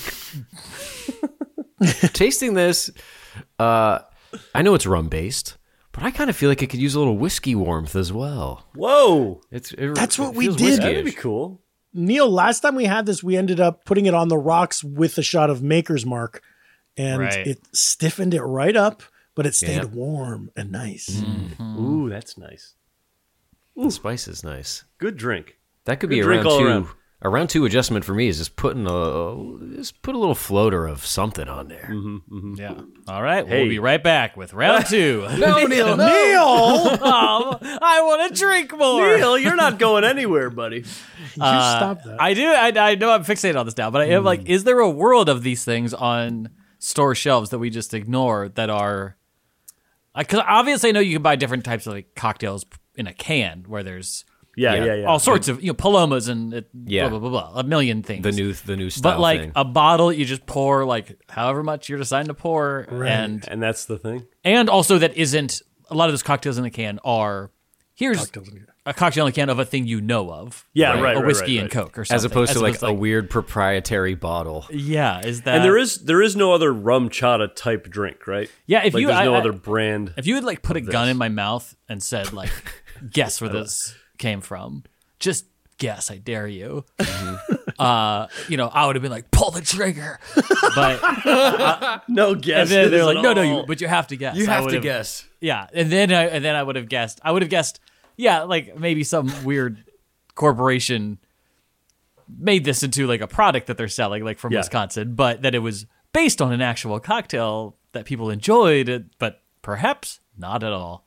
Tasting this, uh, I know it's rum based, but I kind of feel like it could use a little whiskey warmth as well. Whoa. It's it, That's what it we feels did. whiskey-ish. That'd be cool. Neil, last time we had this, we ended up putting it on the rocks with a shot of Maker's Mark, and Right. it stiffened it right up, but it stayed Yeah. warm and nice. Ooh, that's nice. The spice is nice. Good drink. That could Good be a drink round all two. around. A round two adjustment for me is just putting a just put a little floater of something on there. Mm-hmm, Yeah. All right. Hey. We'll be right back with round two. No, Neil, no. Neil! Oh, I want to drink more. Neil, you're not going anywhere, buddy. You Uh, stop that. I do. I, I know I'm fixated on this now, but I am like, is there a world of these things on store shelves that we just ignore that are? Because obviously, I know you can buy different types of like cocktails in a can where there's Yeah, Yeah. yeah, yeah. all sorts of you know palomas and it, Yeah. blah blah blah blah a million things. The new the new style but like thing. a bottle, you just pour like however much you're deciding to pour, and And that's the thing. and also that isn't a lot of those cocktails in the can are here's Cocktails in the can. a cocktail in a can of a thing you know of. Yeah, right, A right, whiskey right, and right. Coke or something. as opposed to like, to a weird proprietary bottle. yeah. Is that And there is there is no other rum chata type drink, right? Yeah, if like you- there's I- no I- other brand. if you had like put a of gun this. in my mouth and said like, guess where this came from, just guess, I dare you. Uh, you know, I would have been like, pull the trigger, but no and guess. then they're like, no, no, you, but you have to guess. You I have to would've- guess. Yeah, and then I, and then I would have guessed. I would have guessed. Yeah, like maybe some weird corporation made this into like a product that they're selling, like from Yeah. Wisconsin, but that it was based on an actual cocktail that people enjoyed, but perhaps not at all.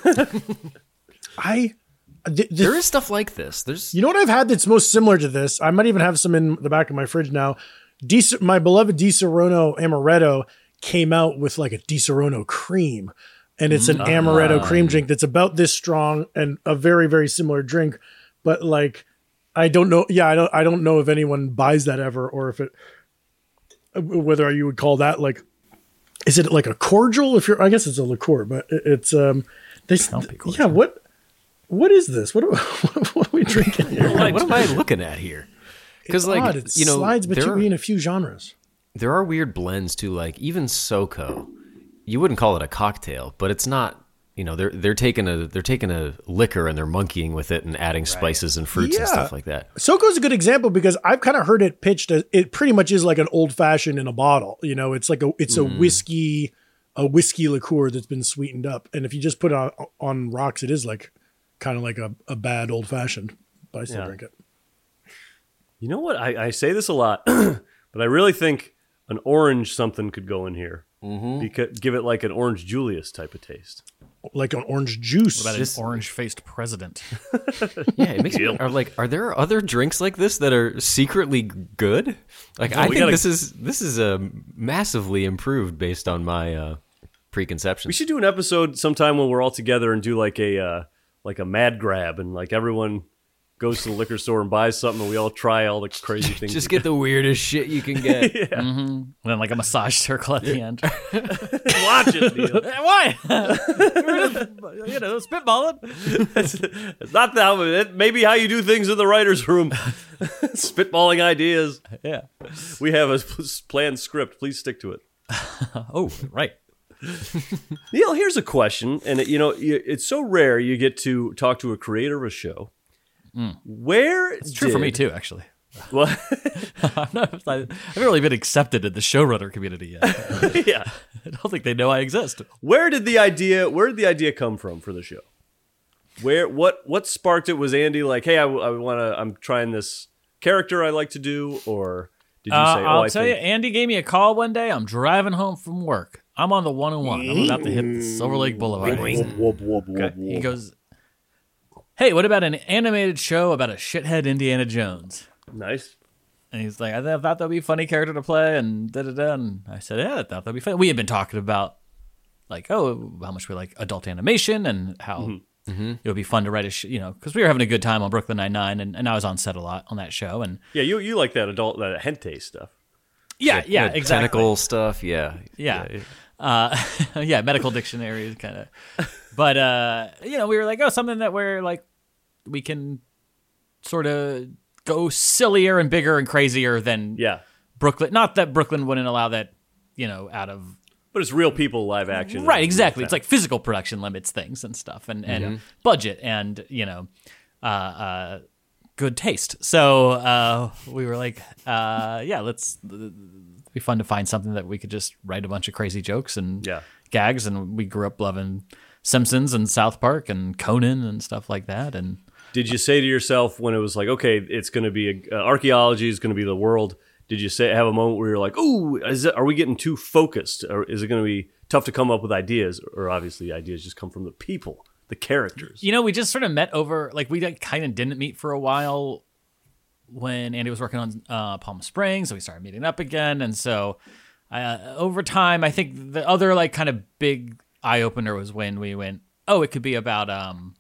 I. th- th- There is stuff like this. There's You know what I've had that's most similar to this? I might even have some in the back of my fridge now. Di, my beloved Di Serono Amaretto came out with like a Di Serono cream. And it's an amaretto cream drink that's about this strong and a very, very similar drink. But like, I don't know. Yeah, I don't I don't know if anyone buys that ever, or if it, whether you would call that like, is it like a cordial? If you're, I guess it's a liqueur, but it- it's, um, they, yeah, what, what is this? What, are- what are we drinking here? what am I looking at here? Because It's like odd. It you know, slides there between are, a few genres. there are weird blends too. Like even SoCo, you wouldn't call it a cocktail, but it's not. You know, they're they're taking a they're taking a liquor and they're monkeying with it and adding spices and fruits and Yeah. stuff like that. SoCo's a good example because I've kind of heard it pitched as it pretty much is like an old fashioned in a bottle. You know, it's like a it's a whiskey a whiskey liqueur that's been sweetened up. And if you just put it on, on rocks, it is like kind of like a, a bad old fashioned, but I still Yeah. drink it. You know what? I, I say this a lot, but I really think an orange something could go in here. Mm-hmm. Because, give it like an orange Julius type of taste. Like an orange juice. What about an orange-faced president? Yeah, it makes me, are like, are there other drinks like this that are secretly good? Like, No, I we think gotta- this is this is uh, massively improved based on my uh, preconceptions. We should do an episode sometime when we're all together and do like a uh, like a mad grab, and like everyone goes to the liquor store and buys something, and we all try all the crazy things. Just get the weirdest shit you can get. Yeah. Mm-hmm. And then like a massage circle at the end. Watch it, Neil. Why? We're just, you know, spitballing. it's, it's not that. It may be how you do things in the writers' room. Spitballing ideas. Yeah. We have a planned script. Please stick to it. Oh, right. Neil, here's a question, and it, you know, you- it's so rare you get to talk to a creator of a show. Mm. Where It's true for me did- too, actually. Well, I'm not, I haven't really been accepted in the showrunner community yet. yeah, I don't think they know I exist. Where did the idea? Where did the idea come from for the show? Where what what sparked it? Was Andy like, hey, I, I want to, I'm trying this character I like to do, or did you Uh, say, oh, I'll I tell think you, Andy gave me a call one day. I'm driving home from work. I'm on the one oh one. I'm about to hit the Silver Lake Boulevard. Whoop, whoop, whoop, Okay. whoop. He goes, hey, what about an animated show about a shithead Indiana Jones? Nice. And he's like, I th- thought that'd be a funny character to play, and da da da. And I said, yeah, I thought that'd be fun. We had been talking about, like, oh, how much we like adult animation and how Mm-hmm. it would be fun to write a, sh- you know, because we were having a good time on Brooklyn Nine-Nine, and, and I was on set a lot on that show. And Yeah, you you like that adult that hentai stuff. yeah, Like, yeah, the exactly. Tentacle stuff, yeah. Yeah. Uh, yeah, medical dictionaries kind of. But, uh, you know, we were like, oh, something that we're like, we can sort of go sillier and bigger and crazier than Yeah, Brooklyn. Not that Brooklyn wouldn't allow that, you know, out of. but it's real people live action. Right, exactly. It's like physical production limits things and stuff, and, and Mhm. budget and, you know, uh, uh, good taste. So uh, we were like, uh, yeah, let's it'd be fun to find something that we could just write a bunch of crazy jokes and Yeah. gags. And we grew up loving Simpsons and South Park and Conan and stuff like that. And Did you say to yourself when it was like, okay, it's going to be a, uh, archaeology is going to be the world? Did you say have a moment where you're like, ooh, is it, are we getting too focused, or is it going to be tough to come up with ideas? Or obviously, ideas just come from the people, the characters. You know, we just sort of met over, like, we like, kind of didn't meet for a while when Andy was working on uh, Palm Springs, so we started meeting up again. And so uh, over time, I think the other, like, kind of big eye-opener was when we went, oh, it could be about, um,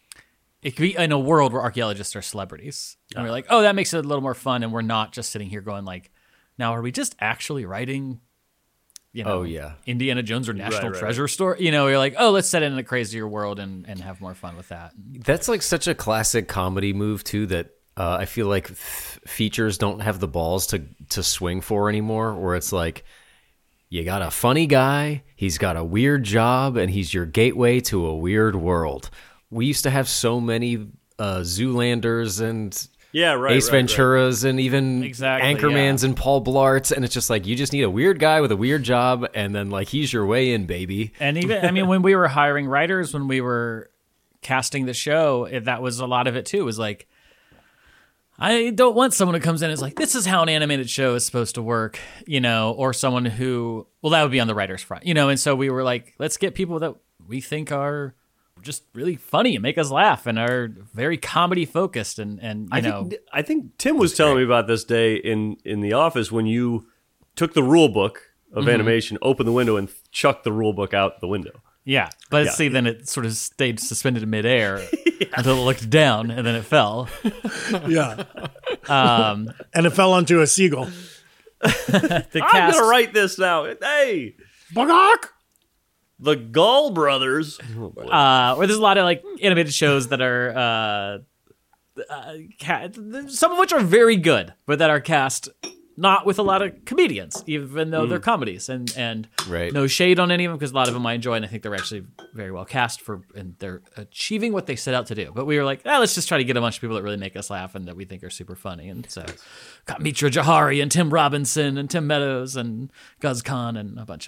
it could be in a world where archaeologists are celebrities. And we're like, oh, that makes it a little more fun, and we're not just sitting here going, like, now are we just actually writing, you know, Oh, yeah. Indiana Jones or National Right, right, Treasure story? You know, you're like, oh, let's set it in a crazier world and, and have more fun with that. That's like such a classic comedy move too that uh, I feel like f- features don't have the balls to to swing for anymore. Where it's like, you got a funny guy, he's got a weird job, and he's your gateway to a weird world. We used to have so many uh, Zoolanders and Yeah, right, Ace right, right. Venturas and even Exactly, Anchormans yeah. and Paul Blarts, and it's just like you just need a weird guy with a weird job, and then like he's your way in, baby. And even, I mean, when we were hiring writers, when we were casting the show, it, that was a lot of it too. It was like, I don't want someone who comes in and is like, this is how an animated show is supposed to work, you know, or someone who, well, that would be on the writer's front, you know. And so we were like, let's get people that we think are just really funny and make us laugh and are very comedy focused. And, and you I know, think, I think Tim was telling me about this day in, in the office when you took the rule book of Mhm. animation, opened the window, and chucked the rule book out the window. yeah. But Yeah. see, then it sort of stayed suspended in midair until it looked down and then it fell. Yeah. Um, and it fell onto a seagull. the I'm cast, going to write this now. Hey, Bagok! the Gall brothers. uh, where there's a lot of like animated shows that are, uh, uh, ca- some of which are very good, but that are cast not with a lot of comedians, even though Mm. they're comedies, and and Right. no shade on any of them because a lot of them I enjoy, and I think they're actually very well cast for, and they're achieving what they set out to do. But we were like, ah, let's just try to get a bunch of people that really make us laugh and that we think are super funny, and so got Mitra Johari and Tim Robinson and Tim Meadows and Guz Khan and a bunch of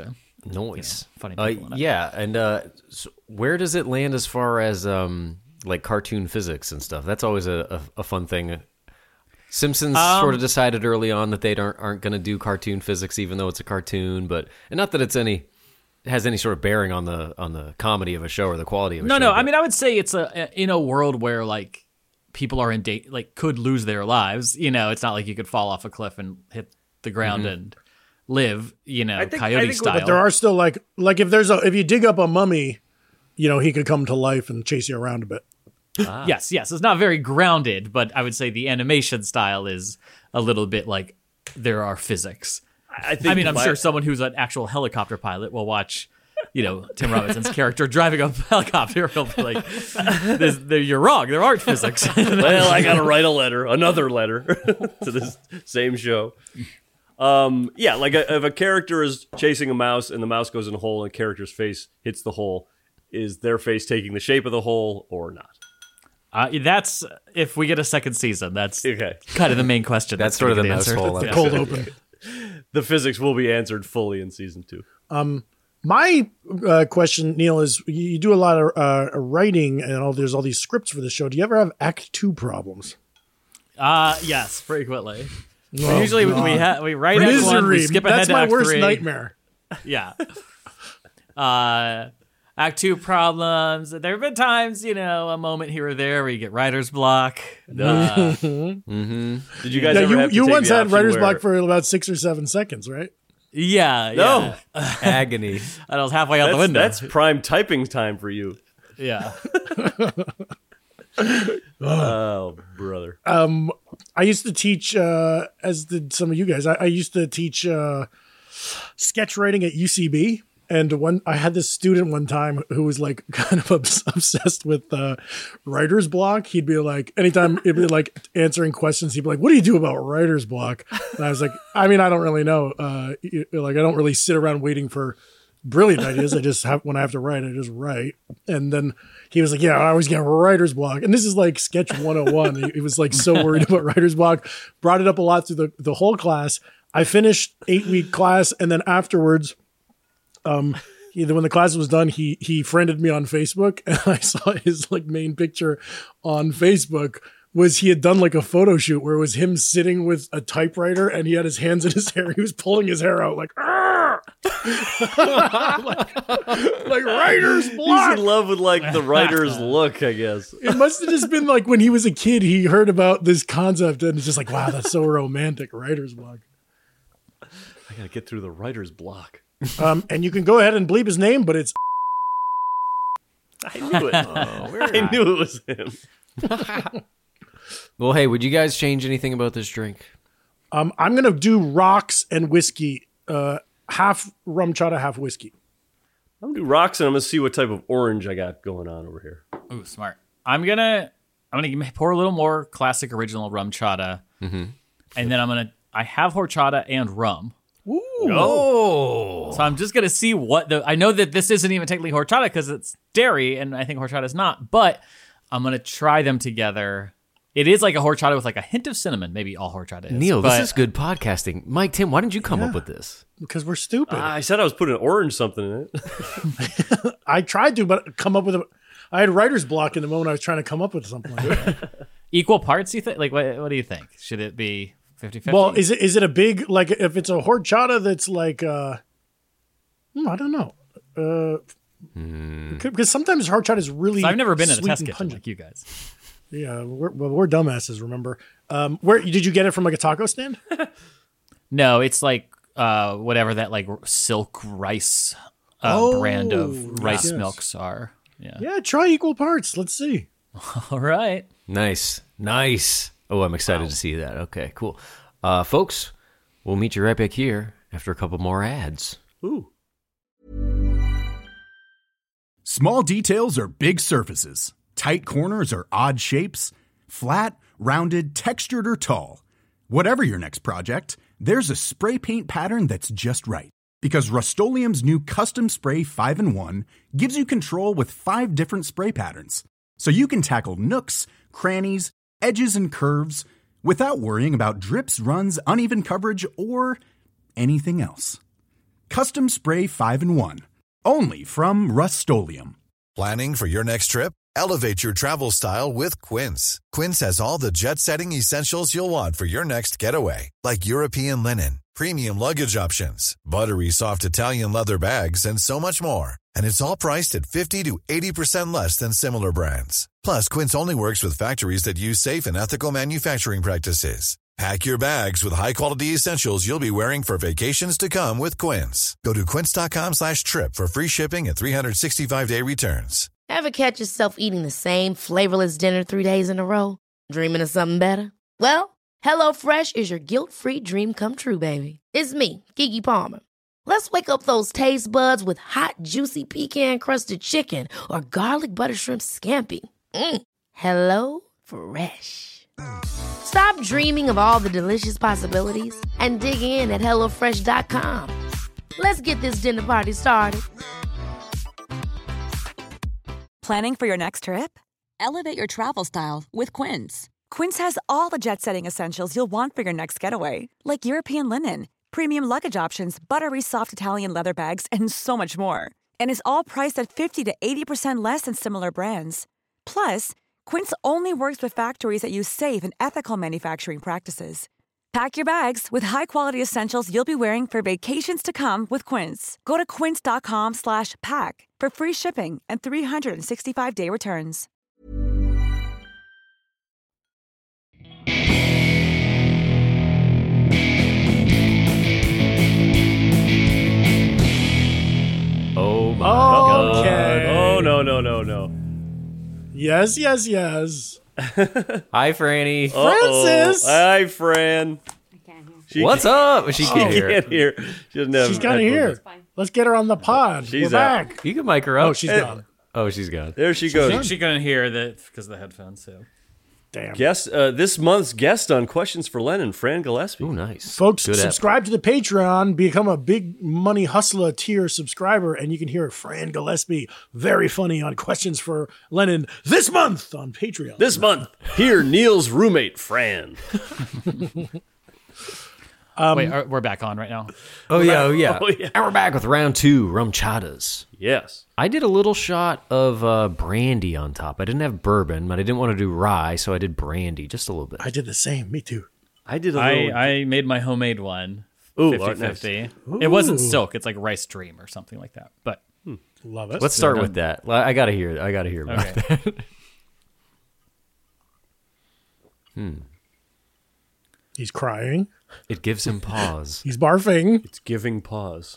Noise. You know, funny uh, people in it. Yeah, and uh, so where does it land as far as um, like cartoon physics and stuff? That's always a, a, a fun thing. Simpsons Um, sort of decided early on that they aren't aren't going to do cartoon physics, even though it's a cartoon. But and not that it's any has any sort of bearing on the on the comedy of a show or the quality of a No, show. no. but- I mean, I would say it's a in a world where like people are in date, like could lose their lives. You know, it's not like you could fall off a cliff and hit the ground Mhm. and live. You know, I think- coyote I think- style. But there are still like like if there's a if you dig up a mummy, you know, he could come to life and chase you around a bit. Ah. Yes, yes. It's not very grounded, but I would say the animation style is a little bit like there are physics. I think I mean, I'm my- sure someone who's an actual helicopter pilot will watch, you know, Tim Robinson's character driving a helicopter. He'll be like, this, "You're wrong. There aren't physics." Well, I got to write a letter, another letter to this same show. Um, yeah, like a, if a character is chasing a mouse and the mouse goes in a hole and the character's face hits the hole, is their face taking the shape of the hole or not? Uh, that's if we get a second season. That's okay. kind of the main question. That's sort of gonna the get mouse answered. hole The cold open. The physics will be answered fully in season two. Um, my uh, question, Neil, is you do a lot of uh, writing and all. There's all these scripts for the show. Do you ever have Act Two problems? Uh yes, frequently. Oh, Usually we God. we, ha- we write act one, we Misery. skip That's ahead to my act worst three. nightmare. Yeah. Uh, act two problems. There have been times, you know, a moment here or there where you get writer's block. Uh, mm-hmm. Did you guys Yeah, ever you have to you take once the had option writer's where- block for about six or seven seconds, right? yeah. No. Yeah. Agony. And I was halfway out That's, the window. that's prime typing time for you. yeah. Oh, brother. Um, I used to teach, uh, as did some of you guys. I, I used to teach uh, sketch writing at U C B, and one I had this student one time who was like kind of obs- obsessed with uh, writer's block. He'd be like, anytime it'd be like answering questions, he'd be like, "What do you do about writer's block?" And I was like, "I mean, I don't really know. Uh, you- like, I don't really sit around waiting for." Brilliant ideas. I just have when I have to write, I just write. And then he was like, "Yeah, I always get writer's block." And this is like sketch one oh one. He, he was like so worried about writer's block. Brought it up a lot through the, the whole class. I finished eight week class, and then afterwards, um, either when the class was done, he he friended me on Facebook, and I saw his like main picture on Facebook was he had done like a photo shoot where it was him sitting with a typewriter and he had his hands in his hair. He was pulling his hair out like, "Arr!" like, like writer's block. He's in love with like the writer's look, I guess. It must have just been like when he was a kid, he heard about this concept and it's just like, wow, that's so romantic. Writer's block. I gotta get through the writer's block. Um, and you can go ahead and bleep his name, but it's I knew it. I knew it was him. Well, hey, would you guys change anything about this drink? um, I'm gonna do rocks and whiskey, uh, half rum chata, half whiskey. I'm gonna do rocks and I'm gonna see what type of orange I got going on over here. Ooh, smart. I'm gonna I'm gonna pour a little more classic original rum chata, Mm-hmm. and then I'm gonna I have horchata and rum. Ooh. Oh. So I'm just gonna see what the I know that this isn't even technically horchata because it's dairy, and I think horchata is not. But I'm gonna try them together. It is like a horchata with like a hint of cinnamon. Maybe all horchata is. Neil, but this is good podcasting. Mike, Tim, why didn't you come Yeah. up with this? Because we're stupid. Ah, I said I was putting orange something in it. I tried to, but come up with a. I had writer's block in the moment I was trying to come up with something like that. equal parts. You think? Like, what? What do you think? Should it be fifty-fifty? Well, is it is it a big like if it's a horchata that's like uh, hmm, I don't know. Uh, because sometimes horchata is really. So I've never been in a sweet test and kitchen pungent. like you guys. Yeah, we're, well, we're dumbasses. Remember, um, where did you get it from? Like a taco stand? No, it's like uh, whatever that like silk rice uh, Oh, brand of rice yes. milks are. Yeah. Yeah, try equal parts. Let's see. All right. Nice. Nice. Oh, I'm excited to see that. Okay, cool. Uh, folks, we'll meet you right back here after a couple more ads. Ooh. Small details are big surfaces. Tight corners are odd shapes. Flat, rounded, textured, or tall. Whatever your next project, there's a spray paint pattern that's just right. Because Rust-Oleum's new Custom Spray five in one gives you control with five different spray patterns. So you can tackle nooks, crannies, edges, and curves without worrying about drips, runs, uneven coverage, or anything else. Custom Spray five in one. Only from Rust-Oleum. Planning for your next trip? Elevate your travel style with Quince. Quince has all the jet-setting essentials you'll want for your next getaway, like European linen, premium luggage options, buttery soft Italian leather bags, and so much more. And it's all priced at fifty to eighty percent less than similar brands. Plus, Quince only works with factories that use safe and ethical manufacturing practices. Pack your bags with high-quality essentials you'll be wearing for vacations to come with Quince. Go to quince.com slash trip for free shipping and three sixty-five day returns. Ever catch yourself eating the same flavorless dinner three days in a row? Dreaming of something better? Well, HelloFresh is your guilt-free dream come true, baby. It's me, Keke Palmer. Let's wake up those taste buds with hot, juicy pecan-crusted chicken or garlic butter shrimp scampi. Mm. Hello Fresh. Stop dreaming of all the delicious possibilities and dig in at hello fresh dot com. Let's get this dinner party started. Planning for your next trip? Elevate your travel style with Quince. Quince has all the jet-setting essentials you'll want for your next getaway, like European linen, premium luggage options, buttery soft Italian leather bags, and so much more. And is all priced at fifty to eighty percent less than similar brands. Plus, Quince only works with factories that use safe and ethical manufacturing practices. Pack your bags with high-quality essentials you'll be wearing for vacations to come with Quince. Go to quince.com slash pack for free shipping and three sixty-five day returns. Oh my Okay. God. Oh, no, no, no, no. Yes, yes, yes. Hi, Franny. Francis! Hi, Fran. She What's can't- up? She She can't hear. can't hear. She doesn't have She's got to headphones. hear. Let's get her on the pod. She's We're out. back. You can mic her up. Oh, she's Hey. gone. Oh, she's gone. There she goes. She couldn't hear that because of the headphones. So. Damn. Guest, uh, this month's guest on Questions for Lennon, Fran Gillespie. Oh, nice. Folks, Good app. subscribe to the Patreon, become a Big Money Hustler tier subscriber, and you can hear Fran Gillespie, very funny, on Questions for Lennon this month on Patreon. This month, hear Neil's roommate, Fran. Um, Wait, are, we're back on right now. Oh, We're yeah, back. oh, yeah. Oh, yeah. And we're back with round two, rum chadas. Yes. I did a little shot of uh, brandy on top. I didn't have bourbon, but I didn't want to do rye, so I did brandy, just a little bit. I did the same. Me too. I did a I, little. I made my homemade one. Ooh, fifty-fifty. nice. It wasn't Ooh. silk. It's like rice dream or something like that. But Love it. Let's start done. with that. Well, I gotta hear. I gotta hear about Okay. that. hmm. He's crying. It gives him pause. He's barfing. It's giving pause.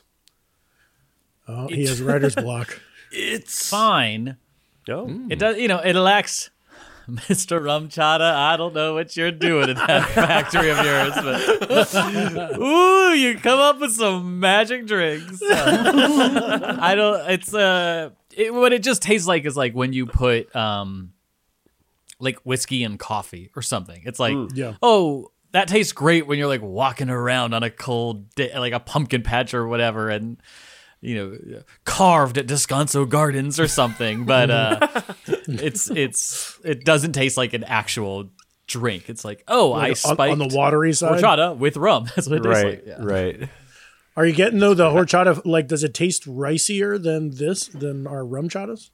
Oh, he has writer's block. it's fine. Oh. It does, you know, it lacks Mister Rumchata. I don't know what you're doing in that factory of yours, but ooh, you come up with some magic drinks. Uh, I don't. It's uh, it, what it just tastes like is like when you put um, like whiskey and coffee or something. It's like, Mm, yeah. oh, that tastes great when you're like walking around on a cold day, like a pumpkin patch or whatever, and you know, carved at Descanso Gardens or something. But uh, it's it's it doesn't taste like an actual drink. It's like, oh, Like I on- spiked on the watery side? horchata with rum. That's what it tastes Right, like. Yeah. right. Are you getting, though, the horchata, like, does it taste ricier than this, than our rum chatas?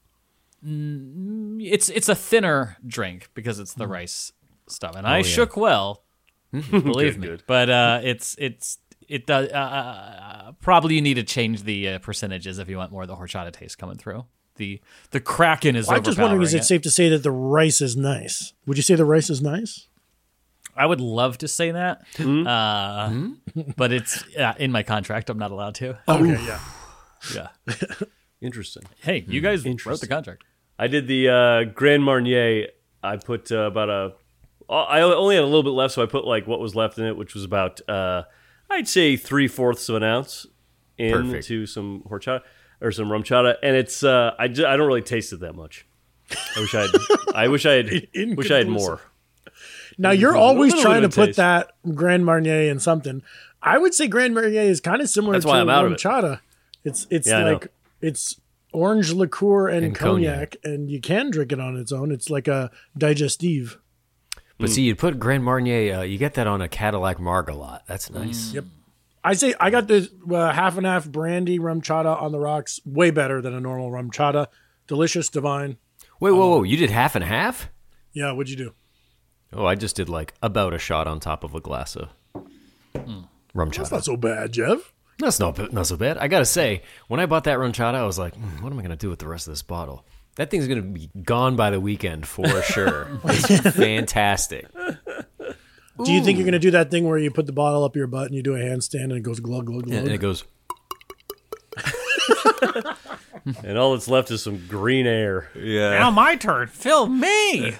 Mm, it's it's a thinner drink because it's the rice stuff, and Oh, I yeah. shook well, believe Good, me. good. But uh, it's it's it does uh, uh, probably you need to change the uh, percentages if you want more of the horchata taste coming through. The the Kraken is. Well, I'm just wondering, is overpowering it safe to say that the rice is nice? Would you say the rice is nice? I would love to say that, Hmm? uh, but it's uh, in my contract. I'm not allowed to. Okay, yeah. Yeah. Interesting. Hey, you guys wrote the Interesting. contract. I did the uh, Grand Marnier. I put uh, about a. I only had a little bit left, so I put like what was left in it, which was about uh, I'd say three fourths of an ounce Perfect. into some horchata or some rum chata, and it's uh, I, ju- I don't really taste it that much. I wish I had. I wish I had. wish I had more. Now, you're A always little trying bit to of put taste. that Grand Marnier in something. I would say Grand Marnier is kind of similar That's to why I'm out of rum it. chata. It's it's Yeah, I know. like it's orange liqueur and, And cognac, cognac. and you can drink it on its own. It's like a digestive. But see, you put Grand Marnier, uh, you get that on a Cadillac Margalot. That's nice. Yep. I say I got the uh, half and half brandy rum chata on the rocks. Way better than a normal rum chata. Delicious, divine. Wait, whoa, whoa! You did half and half? Yeah, what'd you do? Oh, I just did like about a shot on top of a glass of mm. rum chata. That's not so bad, Jeff. That's not not so bad. I gotta say, when I bought that rum chata, I was like, mm, "What am I gonna do with the rest of this bottle?" That thing's gonna be gone by the weekend for sure. It's fantastic. Do you think you're gonna do that thing where you put the bottle up your butt and you do a handstand and it goes glug glug glug? And it goes. And all that's left is some green air. Yeah. Now my turn. Fill me.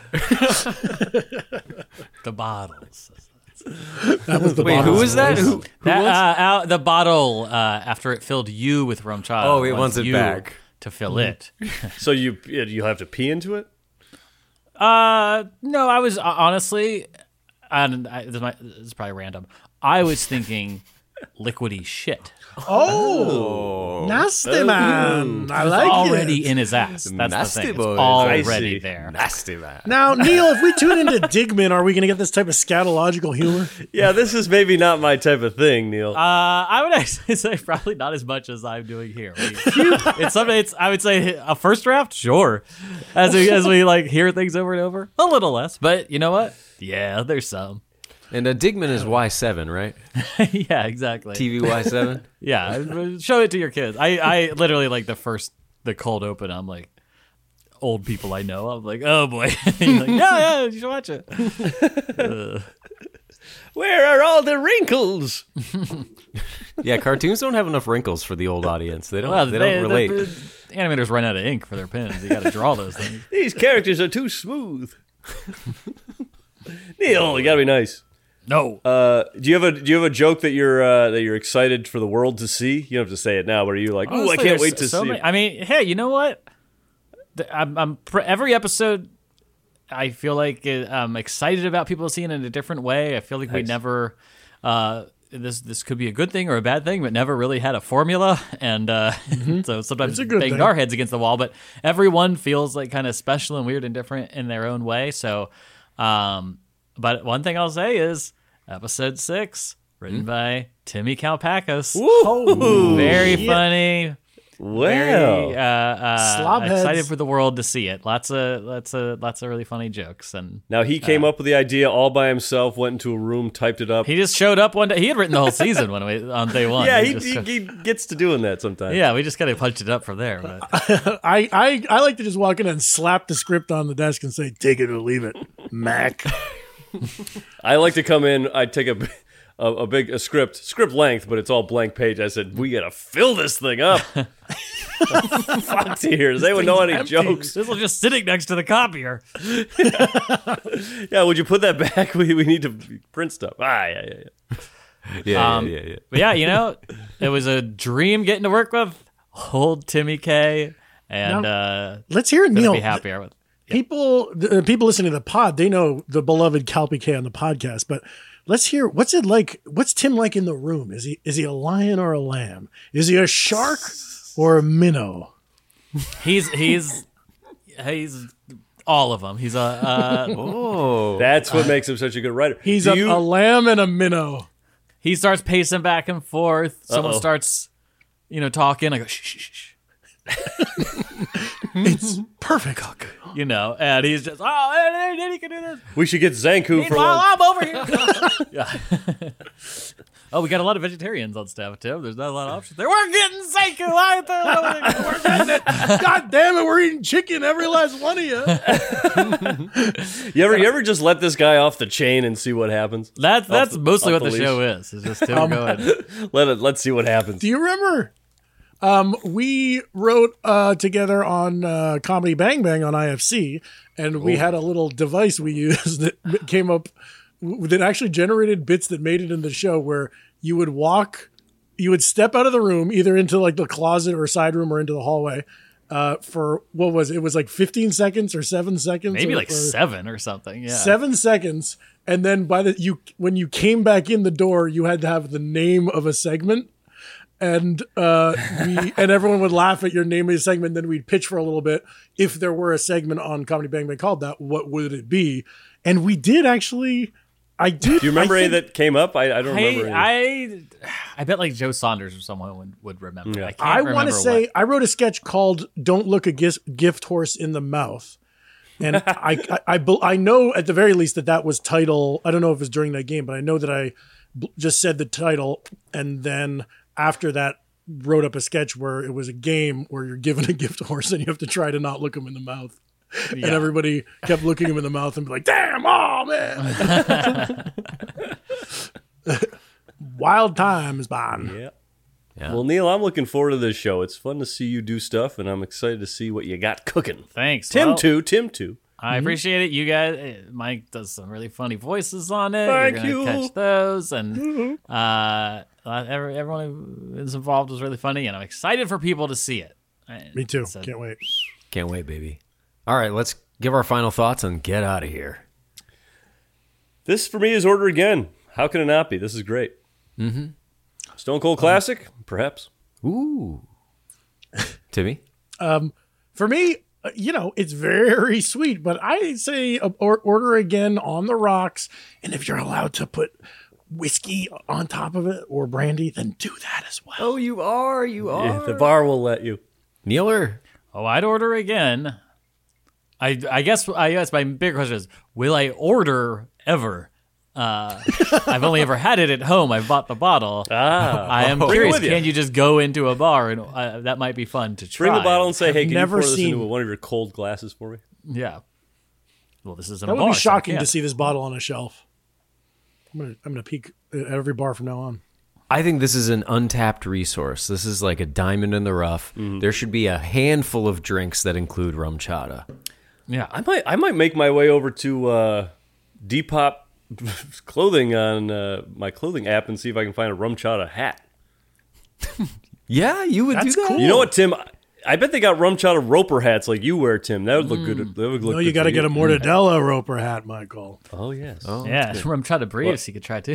The bottles. That was the Wait, bottle's who was that? voice. Who, who That, wants- uh, out, the bottle, uh, after it filled you with rum chata. Oh, it wants it you back. To fill it. So you you have to pee into it? Uh, no, I was uh, honestly, and I, this, might, this is probably random. I was thinking liquidy shit. Oh, nasty man! I It's like already it. in his ass. That's Nasty the thing. boys. It's I already see. there. Nasty man. Now, Neil, if we tune into Digman, are we going to get this type of scatological humor? Yeah, this is maybe not my type of thing, Neil. Uh, I would actually say probably not as much as I'm doing here. We, it's something. It's I would say a first draft, sure. As we as we like hear things over and over, a little less. But you know what? Yeah, there's some. And uh, Digman is Y seven, right? Yeah, exactly. T V Y seven? Yeah, show it to your kids. I, I literally like the first, the cold open. I'm like, old people I know. I'm like, oh boy. You're like, yeah, yeah, you should watch it. Uh, Where are all the wrinkles? Yeah, cartoons don't have enough wrinkles for the old audience. They don't. well, they, don't relate. The, the animators run out of ink for their pens. You got to draw those things. These characters are too smooth. Neil, you gotta be nice. No. Uh, do you have a do you have a joke that you're uh, that you're excited for the world to see? You don't have to say it now, but are you like, ooh, I Honestly, can't there's wait to so see many- it? I mean, hey, you know what? The- I'm, I'm pr- every episode. I feel like it, I'm excited about people seeing it in a different way. I feel like we Nice. never. Uh, this this could be a good thing or a bad thing, but never really had a formula, and uh, so sometimes It's a good banged thing. our heads against the wall. But everyone feels like kind of special and weird and different in their own way. So, um, but one thing I'll say is episode six, written by Timmy Kalpakos. Woo! Very Yeah. funny. Wow. Very uh, uh, Slobheads. excited for the world to see it. Lots of lots of lots of really funny jokes, and Now he came up with the idea all by himself, went into a room, typed it up. he just showed up one day. He had written the whole season when we on day one. yeah, We he, just- he, he gets to doing that sometimes. yeah, we just kind of punched it up from there. But I, I, I like to just walk in and slap the script on the desk and say, take it or leave it, Mac. I like to come in. I take a, a a big a script, script length, but it's all blank page. I said, we gotta fill this thing up. Fuck's here. Does anyone know any empty. jokes? this was just sitting next to the copier. Yeah, would you put that back? We we need to print stuff. Ah, yeah, yeah, yeah. Yeah, Um, yeah, yeah, yeah. But yeah, you know, it was a dream getting to work with old Timmy K, and uh, Let's hear it, couldn't Neil. be happier with. People, the people listening to the pod, they know the beloved Calpy K on the podcast, but let's hear, what's it like? What's Tim like in the room? Is he, is he a lion or a lamb? Is he a shark or a minnow? He's he's he's all of them. He's a uh, Oh, That's what makes him such a good writer. He's Do a, you- a lamb and a minnow. he starts pacing back and forth. Someone Uh-oh. starts, you know, talking. I go shh shh shh. shh. It's perfect. You know, and he's just oh, and then he can do this. we should get Zanku for Meanwhile, lunch. I'm over here. Yeah. Oh, we got a lot of vegetarians on staff, Tim. There's not a lot of options there. We're getting Seiko. I thought we're getting it. God damn it, we're eating chicken, every last one of you. You ever you ever just let this guy off the chain and see what happens? That's that's the- mostly off what the, the show leash. is. It's just Tim going. Let it. Let's see what happens. Do you remember? Um, we wrote uh, together on uh, Comedy Bang Bang on I F C, and we had a little device we used that came up that actually generated bits that made it in the show where you would walk, you would step out of the room, either into like the closet or side room or into the hallway. Uh, for what was it? It was like fifteen seconds or seven seconds, Maybe or, like or seven or something. Yeah. seven seconds, and then by the you when you came back in the door, you had to have the name of a segment. And uh, we and everyone would laugh at your name of the segment. Then we'd pitch for a little bit. If there were a segment on Comedy Bang Bang called that, what would it be? And we did actually. I do. Do you remember I any think, that came up? I, I don't remember. any. I, I bet like Joe Saunders or someone would, would remember. Yeah. I can't I remember want to say what. I wrote a sketch called "Don't Look a Gift, gift Horse in the Mouth," and I, I, I, bel- I know at the very least that that was title. I don't know if it was during that game, but I know that I b- just said the title, and then after that wrote up a sketch where it was a game where you're given a gift horse and you have to try to not look him in the mouth. Yeah. And everybody kept looking him in the mouth and be like, damn, oh, man. Wild times, Bon. Yeah. yeah. Well, Neil, I'm looking forward to this show. It's fun to see you do stuff, and I'm excited to see what you got cooking. Thanks. Tim, well, too. Tim, too. I appreciate it. You guys, Mike does some really funny voices on it. Thank You're gonna you. catch those. And uh, every, everyone who is involved was really funny, and I'm excited for people to see it. Me too. So- Can't wait. Can't wait, baby. All right, let's give our final thoughts and get out of here. This, for me, is Order Again. How can it not be? This is great. Mm-hmm. Stone Cold Classic? Perhaps. Ooh. Timmy? Um, for me, uh, you know, it's very sweet, but I say uh, or, Order Again on the rocks. And if you're allowed to put whiskey on top of it or brandy, then do that as well. Oh, you are. You are. Yeah, the bar will let you. Neeler? Oh, I'd order again. I I guess I guess my big question is, will I order ever? Uh, I've only ever had it at home. I've bought the bottle. Ah, I am bring it curious. with you. Can you just go into a bar and uh, that might be fun to try? Bring the bottle and say, I've hey, can never you pour this seen- into one of your cold glasses for me? Yeah. Well, this is in That a would bar. be so I shocking to can't. see this bottle on a shelf. I'm gonna I'm gonna peek at every bar from now on. I think this is an untapped resource. This is like a diamond in the rough. Mm-hmm. There should be a handful of drinks that include rum chata. Yeah. I might I might make my way over to uh, Depop clothing on uh, my clothing app and see if I can find a rum chata hat. Yeah, you would That's do that. cool. You know what, Tim? I bet they got rum chata roper hats like you wear, Tim. That would look good. That would look No, good you got to for get a Mortadella roper hat, Michael. Oh yes. Oh, Yeah, I'm trying to breathe. So you could try too.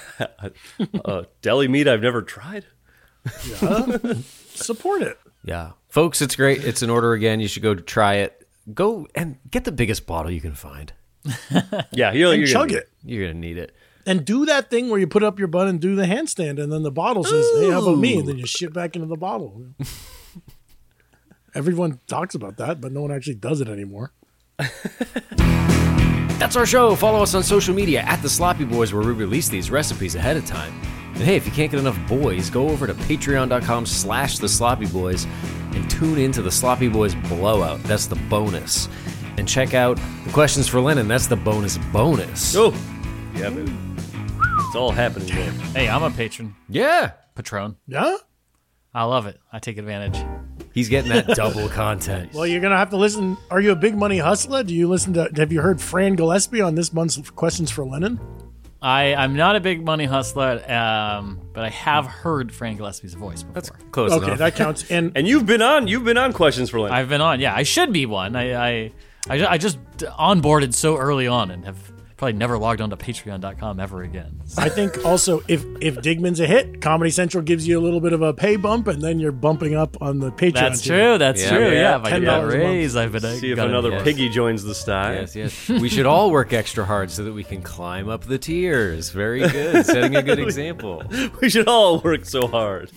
uh, deli meat I've never tried. Yeah. Support it. Yeah. Folks, it's great. It's an Order Again. You should go try it. Go and get the biggest bottle you can find. Yeah, you're, And you're chug gonna, it. You're going to need it. And do that thing where you put up your butt and do the handstand, and then the bottle says, hey, how about me? And then you shit back into the bottle. Everyone talks about that, but no one actually does it anymore. That's our show. Follow us on social media at The Sloppy Boys, where we release these recipes ahead of time. And hey, if you can't get enough boys, go over to patreon.com slash The Sloppy Boys and tune into The Sloppy Boys Blowout. That's the bonus. And check out the questions for Lennon. That's the bonus bonus. Oh, yeah, baby. It's all happening there. Hey, I'm a patron. Yeah. Patron. Yeah? I love it. I take advantage. He's getting that double content. Well, you're going to have to listen. Are you a big money hustler? Do you listen to, have you heard Fran Gillespie on this month's Questions for Lennon? I, I'm not a big money hustler, um, but I have heard Fran Gillespie's voice before. That's close Okay, enough. that counts. And And you've been on. You've been on Questions for Lynn. I've been on. Yeah, I should be one. I I, I, ju- I just onboarded so early on and have probably never logged on to patreon dot com ever again. So- I think also if if Digman's a hit, Comedy Central gives you a little bit of a pay bump, and then you're bumping up on the Patreon. That's tier. true. That's Yeah. true. Yeah. Yeah, if I ten get a dollars a month. raise, I've been uh, See if got another yes. piggy joins the sty. Yes, yes. We should all work extra hard so that we can climb up the tiers. Very good. Setting a good example. We should all work so hard.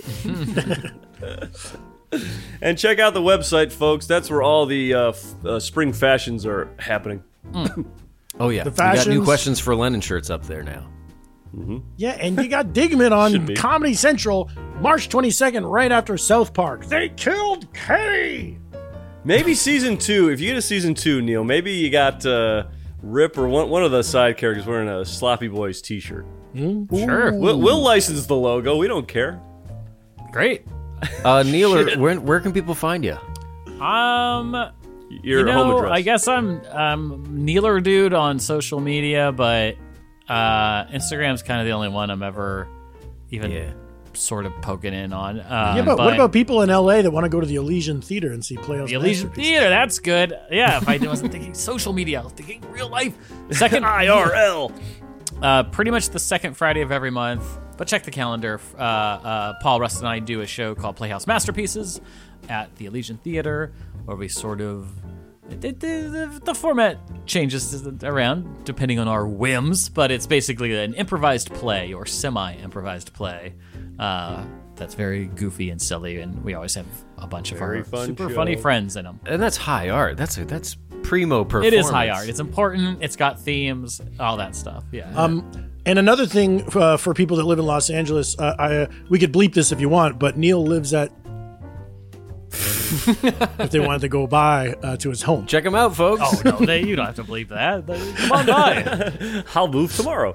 And check out the website, folks. That's where all the uh, f- uh, spring fashions are happening. Oh, yeah. The We got new fashions. questions for Lennon shirts up there now. Yeah, and you got Digman Should on be. Comedy Central March twenty-second, right after South Park. They killed Kenny. Maybe season two. If you get a season two, Neil, maybe you got uh, Rip or one, one of the side characters wearing a Sloppy Boys t-shirt. Sure. We'll, we'll license the logo. We don't care. Great. Uh, Neil, where, where can people find you? Um, Your you know, home address. I guess I'm um Neeler dude on social media, but uh, Instagram's kind of the only one I'm ever even Yeah. sort of poking in on. Um, yeah, but, what about people in L A that want to go to the Elysian Theater and see Playhouse the Elysian Masterpiece? Theater? That's good. Yeah, if I wasn't thinking social media, I was thinking real life. Second I R L. Uh, pretty much the second Friday of every month. But check the calendar. Uh, uh, Paul Rust and I do a show called Playhouse Masterpieces at the Elysian Theater, where we sort of the, the, the format changes around depending on our whims, but it's basically an improvised play or semi-improvised play uh, that's very goofy and silly, and we always have a bunch Very of our fun super show. funny friends in them. And that's high art. That's a, that's primo performance. It is high art. It's important. It's got themes, all that stuff. Yeah. Um, and another thing uh, for people that live in Los Angeles, uh, I, we could bleep this if you want, but Neil lives at. If they wanted to go by uh, to his home, check him out, folks. Oh no, they, you don't have to bleep that. They, come on by. I'll move tomorrow.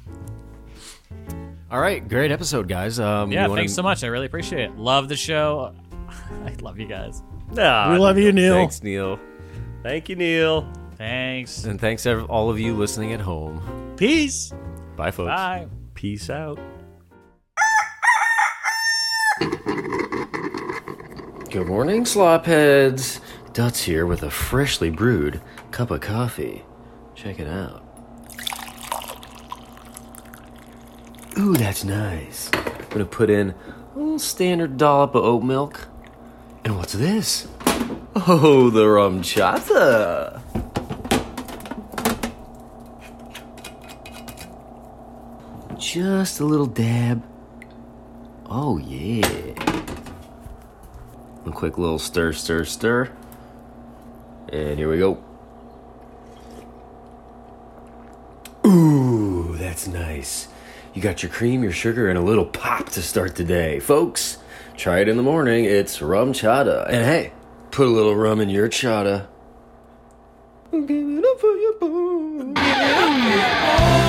All right, great episode, guys. Um, Yeah, you wanna- thanks so much. I really appreciate it. Love the show. I love you guys. Ah, we love you, Neil. Thanks, Neil. Thank you, Neil. Thanks. And thanks ev- all of you listening at home. Peace. Bye, folks. Bye. Peace out. Good morning, slopheads. Dutz here with a freshly brewed cup of coffee. Check it out. Ooh, that's nice. I'm gonna put in a little standard dollop of oat milk. And what's this? Oh, the rum chata. Just a little dab. Oh, yeah. A quick little stir, stir, stir. And here we go. Ooh, that's nice. You got your cream, your sugar, and a little pop to start the day. Folks, try it in the morning. It's rum chata. And hey, put a little rum in your chata. Give it up for your boo. Give it up for your boo.